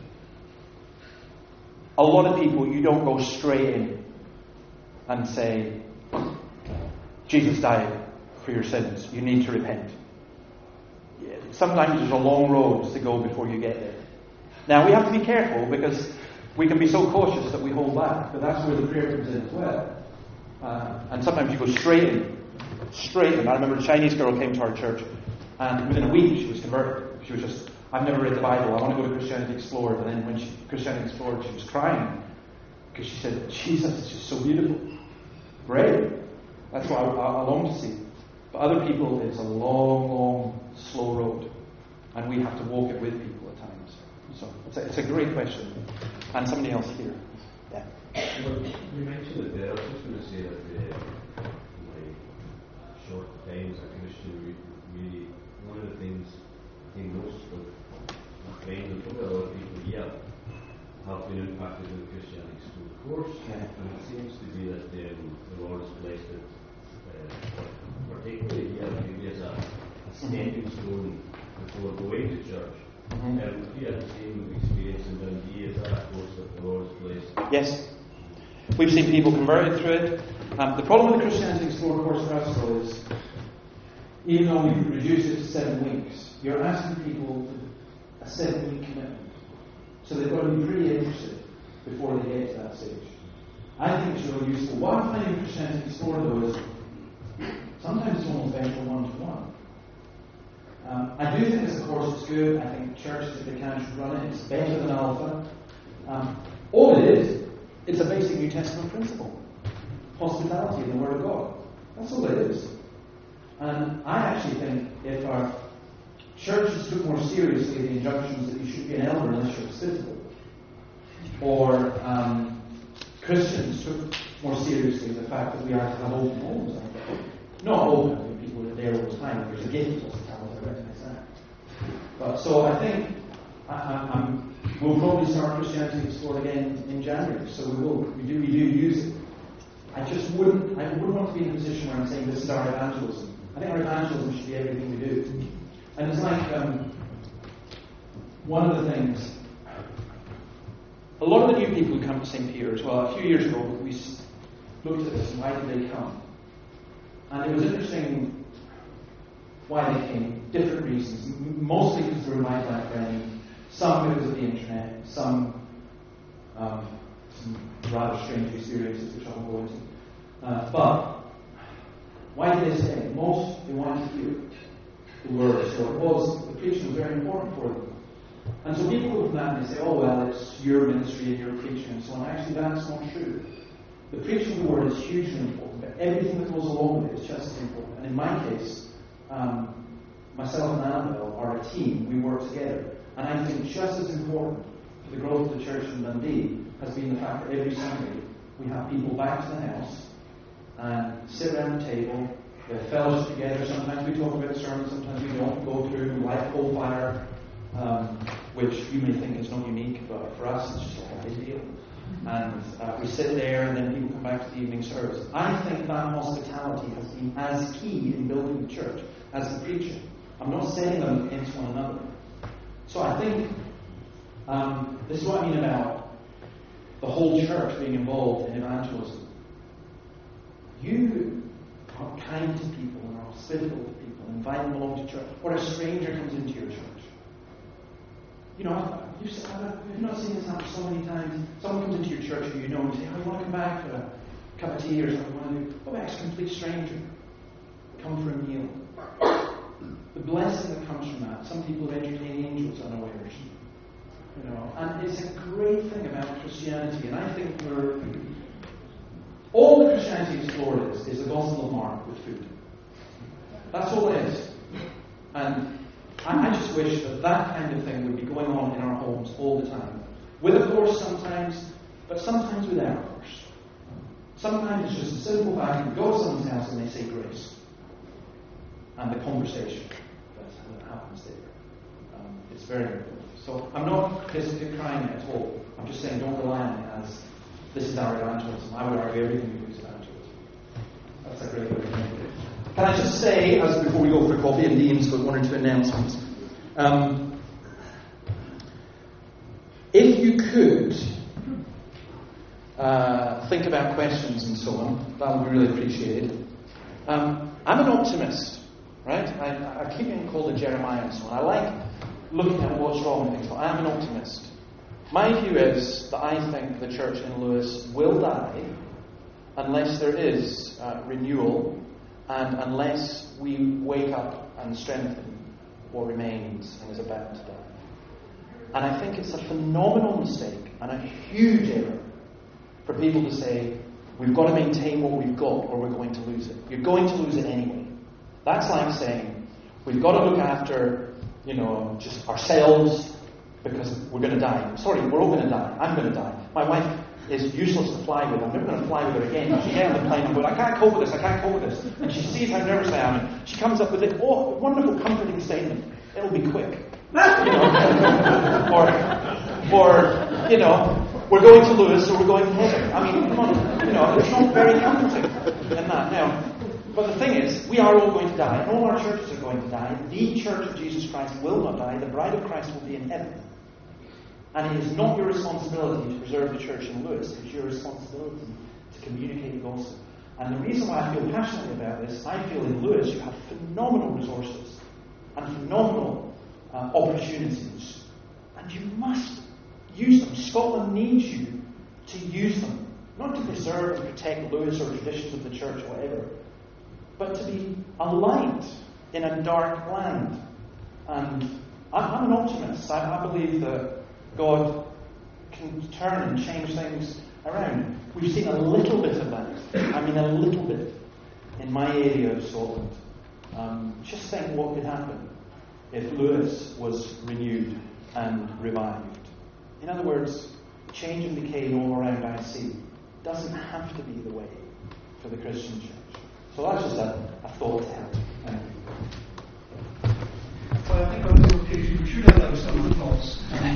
a lot of people, you don't go straight in and say, Jesus died for your sins, you need to repent. Sometimes there's a long road to go before you get there. Now, we have to be careful, because we can be so cautious that we hold back, but that's where the prayer comes in as well. And sometimes you go straight in. I remember a Chinese girl came to our church, and within a week she was converted. She was just, I've never read the Bible, I want to go to Christianity Explored. And then when Christianity Explored, she was crying, because she said, Jesus is just so beautiful. Great. That's what I long to see. But other people, it's a long, long, slow road. And we have to walk it with people at times. So it's a great question. And somebody else here. Yeah. You mentioned it there. I was just going to say that my short time as a Christian, really, one of the things I think most of my friends and probably a lot of people here have been impacted with the Christianity School course. Yeah. And it seems to be that the Lord has blessed it, particularly here, maybe as a stepping stone before going to church. Mm-hmm. We had the same experience in Dundee. Is that a course that the Lord has blessed? Yes. We've seen people converted through it. The problem with the Christianity Explored course for us, though, is even though we reduce it to 7 weeks, you're asking people to a 7-week commitment. So they've got to be pretty interested before they get to that stage. I think it's really useful. What I'm finding in Christianity Explored, though, is sometimes it's almost better for one-to-one. I do think as a course it's good. I think churches, if they can, should run it. It's better than Alpha. All it is, it's a basic New Testament principle. Hospitality in the Word of God. That's all it is. And I actually think if our churches took more seriously the injunctions that you should be an elder unless you're hospitable, or Christians took more seriously the fact that we are to have open homes. Not open, people are there all the time. There's a gift of hospitality, I recognize that. But so I think we'll probably start Christianity Explored again in January. So we do use it. I wouldn't want to be in a position where I'm saying this is our evangelism. I think our evangelism should be everything we do. And it's like one of the things. A lot of the new people who come to St. Peter's, well, a few years ago we looked at this and why did they come? And it was interesting why they came. Different reasons. Mostly because they were my background, some because of the internet, some rather strange experiences which I won't go into. But why did they stay? Most they wanted to hear the word. So the preaching was very important for them. And so people go from that and they say, oh well, it's your ministry and your preaching and so on. Actually, that's not true. The preaching of the word is hugely important, but everything that goes along with it is just as important. And in my case, myself and Annabelle are a team. We work together. And I think just as important for the growth of the church in Dundee has been the fact that every Sunday we have people back to the house and sit around the table, we have fellowship together. Sometimes we talk about the sermon, sometimes we don't. Go through, we light coal fire, which you may think is not unique, but for us it's just like a big deal. And we sit there and then people come back to the evening service. I think that hospitality has been as key in building the church as the preaching. I'm not setting them against one another. So I think this is what I mean about the whole church being involved in evangelism. You are kind to people and are hospitable to people and invite them along to church. Or a stranger comes into your church. You know, you've not seen this happen so many times. Someone comes into your church who you know and say, oh, you want to come back for a cup of tea or something? Go back to a complete stranger. Come for a meal. The blessing that comes from that. Some people have entertained angels unawares. You know, and it's a great thing about Christianity. And I think all that Christianity Explored is the Gospel of Mark with food. That's all it is. And I just wish that kind of thing would be going on in our homes all the time. With a course sometimes, but sometimes without a course. Sometimes it's just a simple fact you go to someone's house and they say grace. And the conversation that happens there. It's very important. So I'm not crying at all. I'm just saying don't rely on it as this is our evangelism. I would argue everything we do is evangelism. That's a great way to think of it. Can I just say, as before we go for coffee, and Dean's got one or two announcements. If you could think about questions and so on, that would be really appreciated. I'm an optimist, right? I keep getting called a Jeremiah and so on. I like looking at what's wrong with things, but I'm an optimist. My view is that I think the church in Lewis will die unless there is renewal and unless we wake up and strengthen what remains and is about to die. And I think it's a phenomenal mistake and a huge error for people to say, we've got to maintain what we've got or we're going to lose it. You're going to lose it anyway. That's like saying, we've got to look after, just ourselves because we're going to die. Sorry, we're all going to die. I'm going to die. My wife is useless to fly with. I'm never going to fly with her again. She gets on the plane and goes, I can't cope with this, I can't cope with this. And she sees how nervous I am. And she comes up with a wonderful, comforting statement. It'll be quick. We're going to Lewis or we're going to heaven. I mean, come on, it's not very comforting in that. Now, but the thing is, we are all going to die. All our churches are going to die. The Church of Jesus Christ will not die. The bride of Christ will be in heaven. And it is not your responsibility to preserve the church in Lewis. It's your responsibility to communicate the gospel. And the reason why I feel passionately about this, I feel in Lewis you have phenomenal resources and phenomenal opportunities. And you must use them. Scotland needs you to use them. Not to preserve and protect Lewis or traditions of the church or whatever, but to be a light in a dark land. And I'm an optimist. I believe that God can turn and change things around. We've seen a little bit of that. I mean, a little bit in my area of Scotland. Just think what could happen if Lewis was renewed and revived. In other words, change and decay all around IC doesn't have to be the way for the Christian church. So that's just a thought to help. Thank you. Well, I think on this occasion we should allow some applause.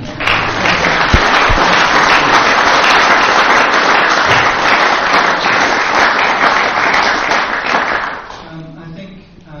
I think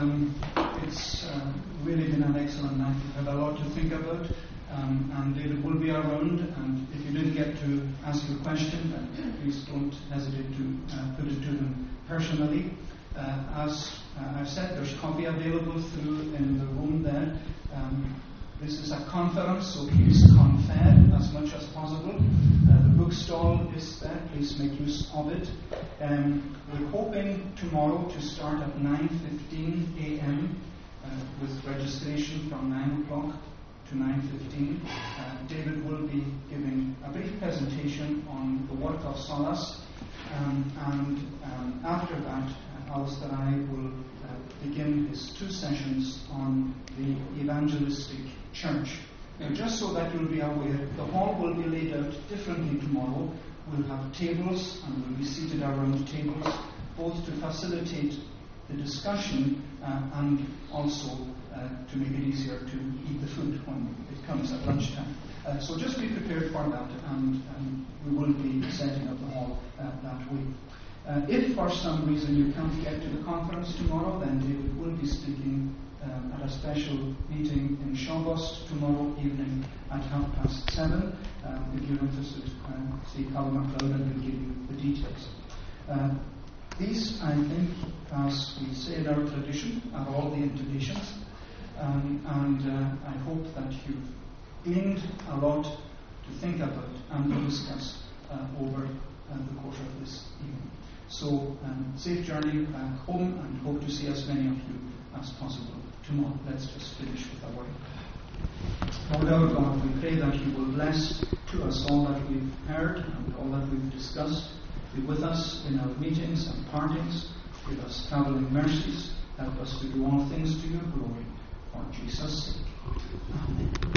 it's really been an excellent night. We've had a lot to think about, and David will be around, and if you didn't get to ask your question, then please don't hesitate to put it to them personally. As I've said, there's coffee available through in the room there. This is a conference, so please come fed as much as possible. The bookstall is there, please make use of it. We're hoping tomorrow to start at 9:15 a.m. With registration from 9 o'clock to 9:15. David will be giving a brief presentation on the work of Solas, and after that, Alistair and I will begin his 2 sessions on the evangelistic church. Now, just so that you'll be aware, the hall will be laid out differently tomorrow. We'll have tables, and we'll be seated around tables, both to facilitate the discussion and also to make it easier to eat the food when it comes at lunchtime. So just be prepared for that, and we will be setting up the hall that way. If for some reason you can't get to the conference tomorrow, then David will be speaking at a special meeting in Shawbost tomorrow evening at 7:30. If you're interested, see Colin MacLeod and he'll give you the details. These, I think, as we say in our tradition, are all the invitations, and I hope that you've gleaned a lot to think about and to discuss over the course of this evening. So, safe journey back home, and hope to see as many of you as possible tomorrow. Let's just finish with a word. Lord our God, we pray that you will bless to us all that we've heard and all that we've discussed. Be with us in our meetings and partings. Give us travelling mercies. Help us to do all things to your glory.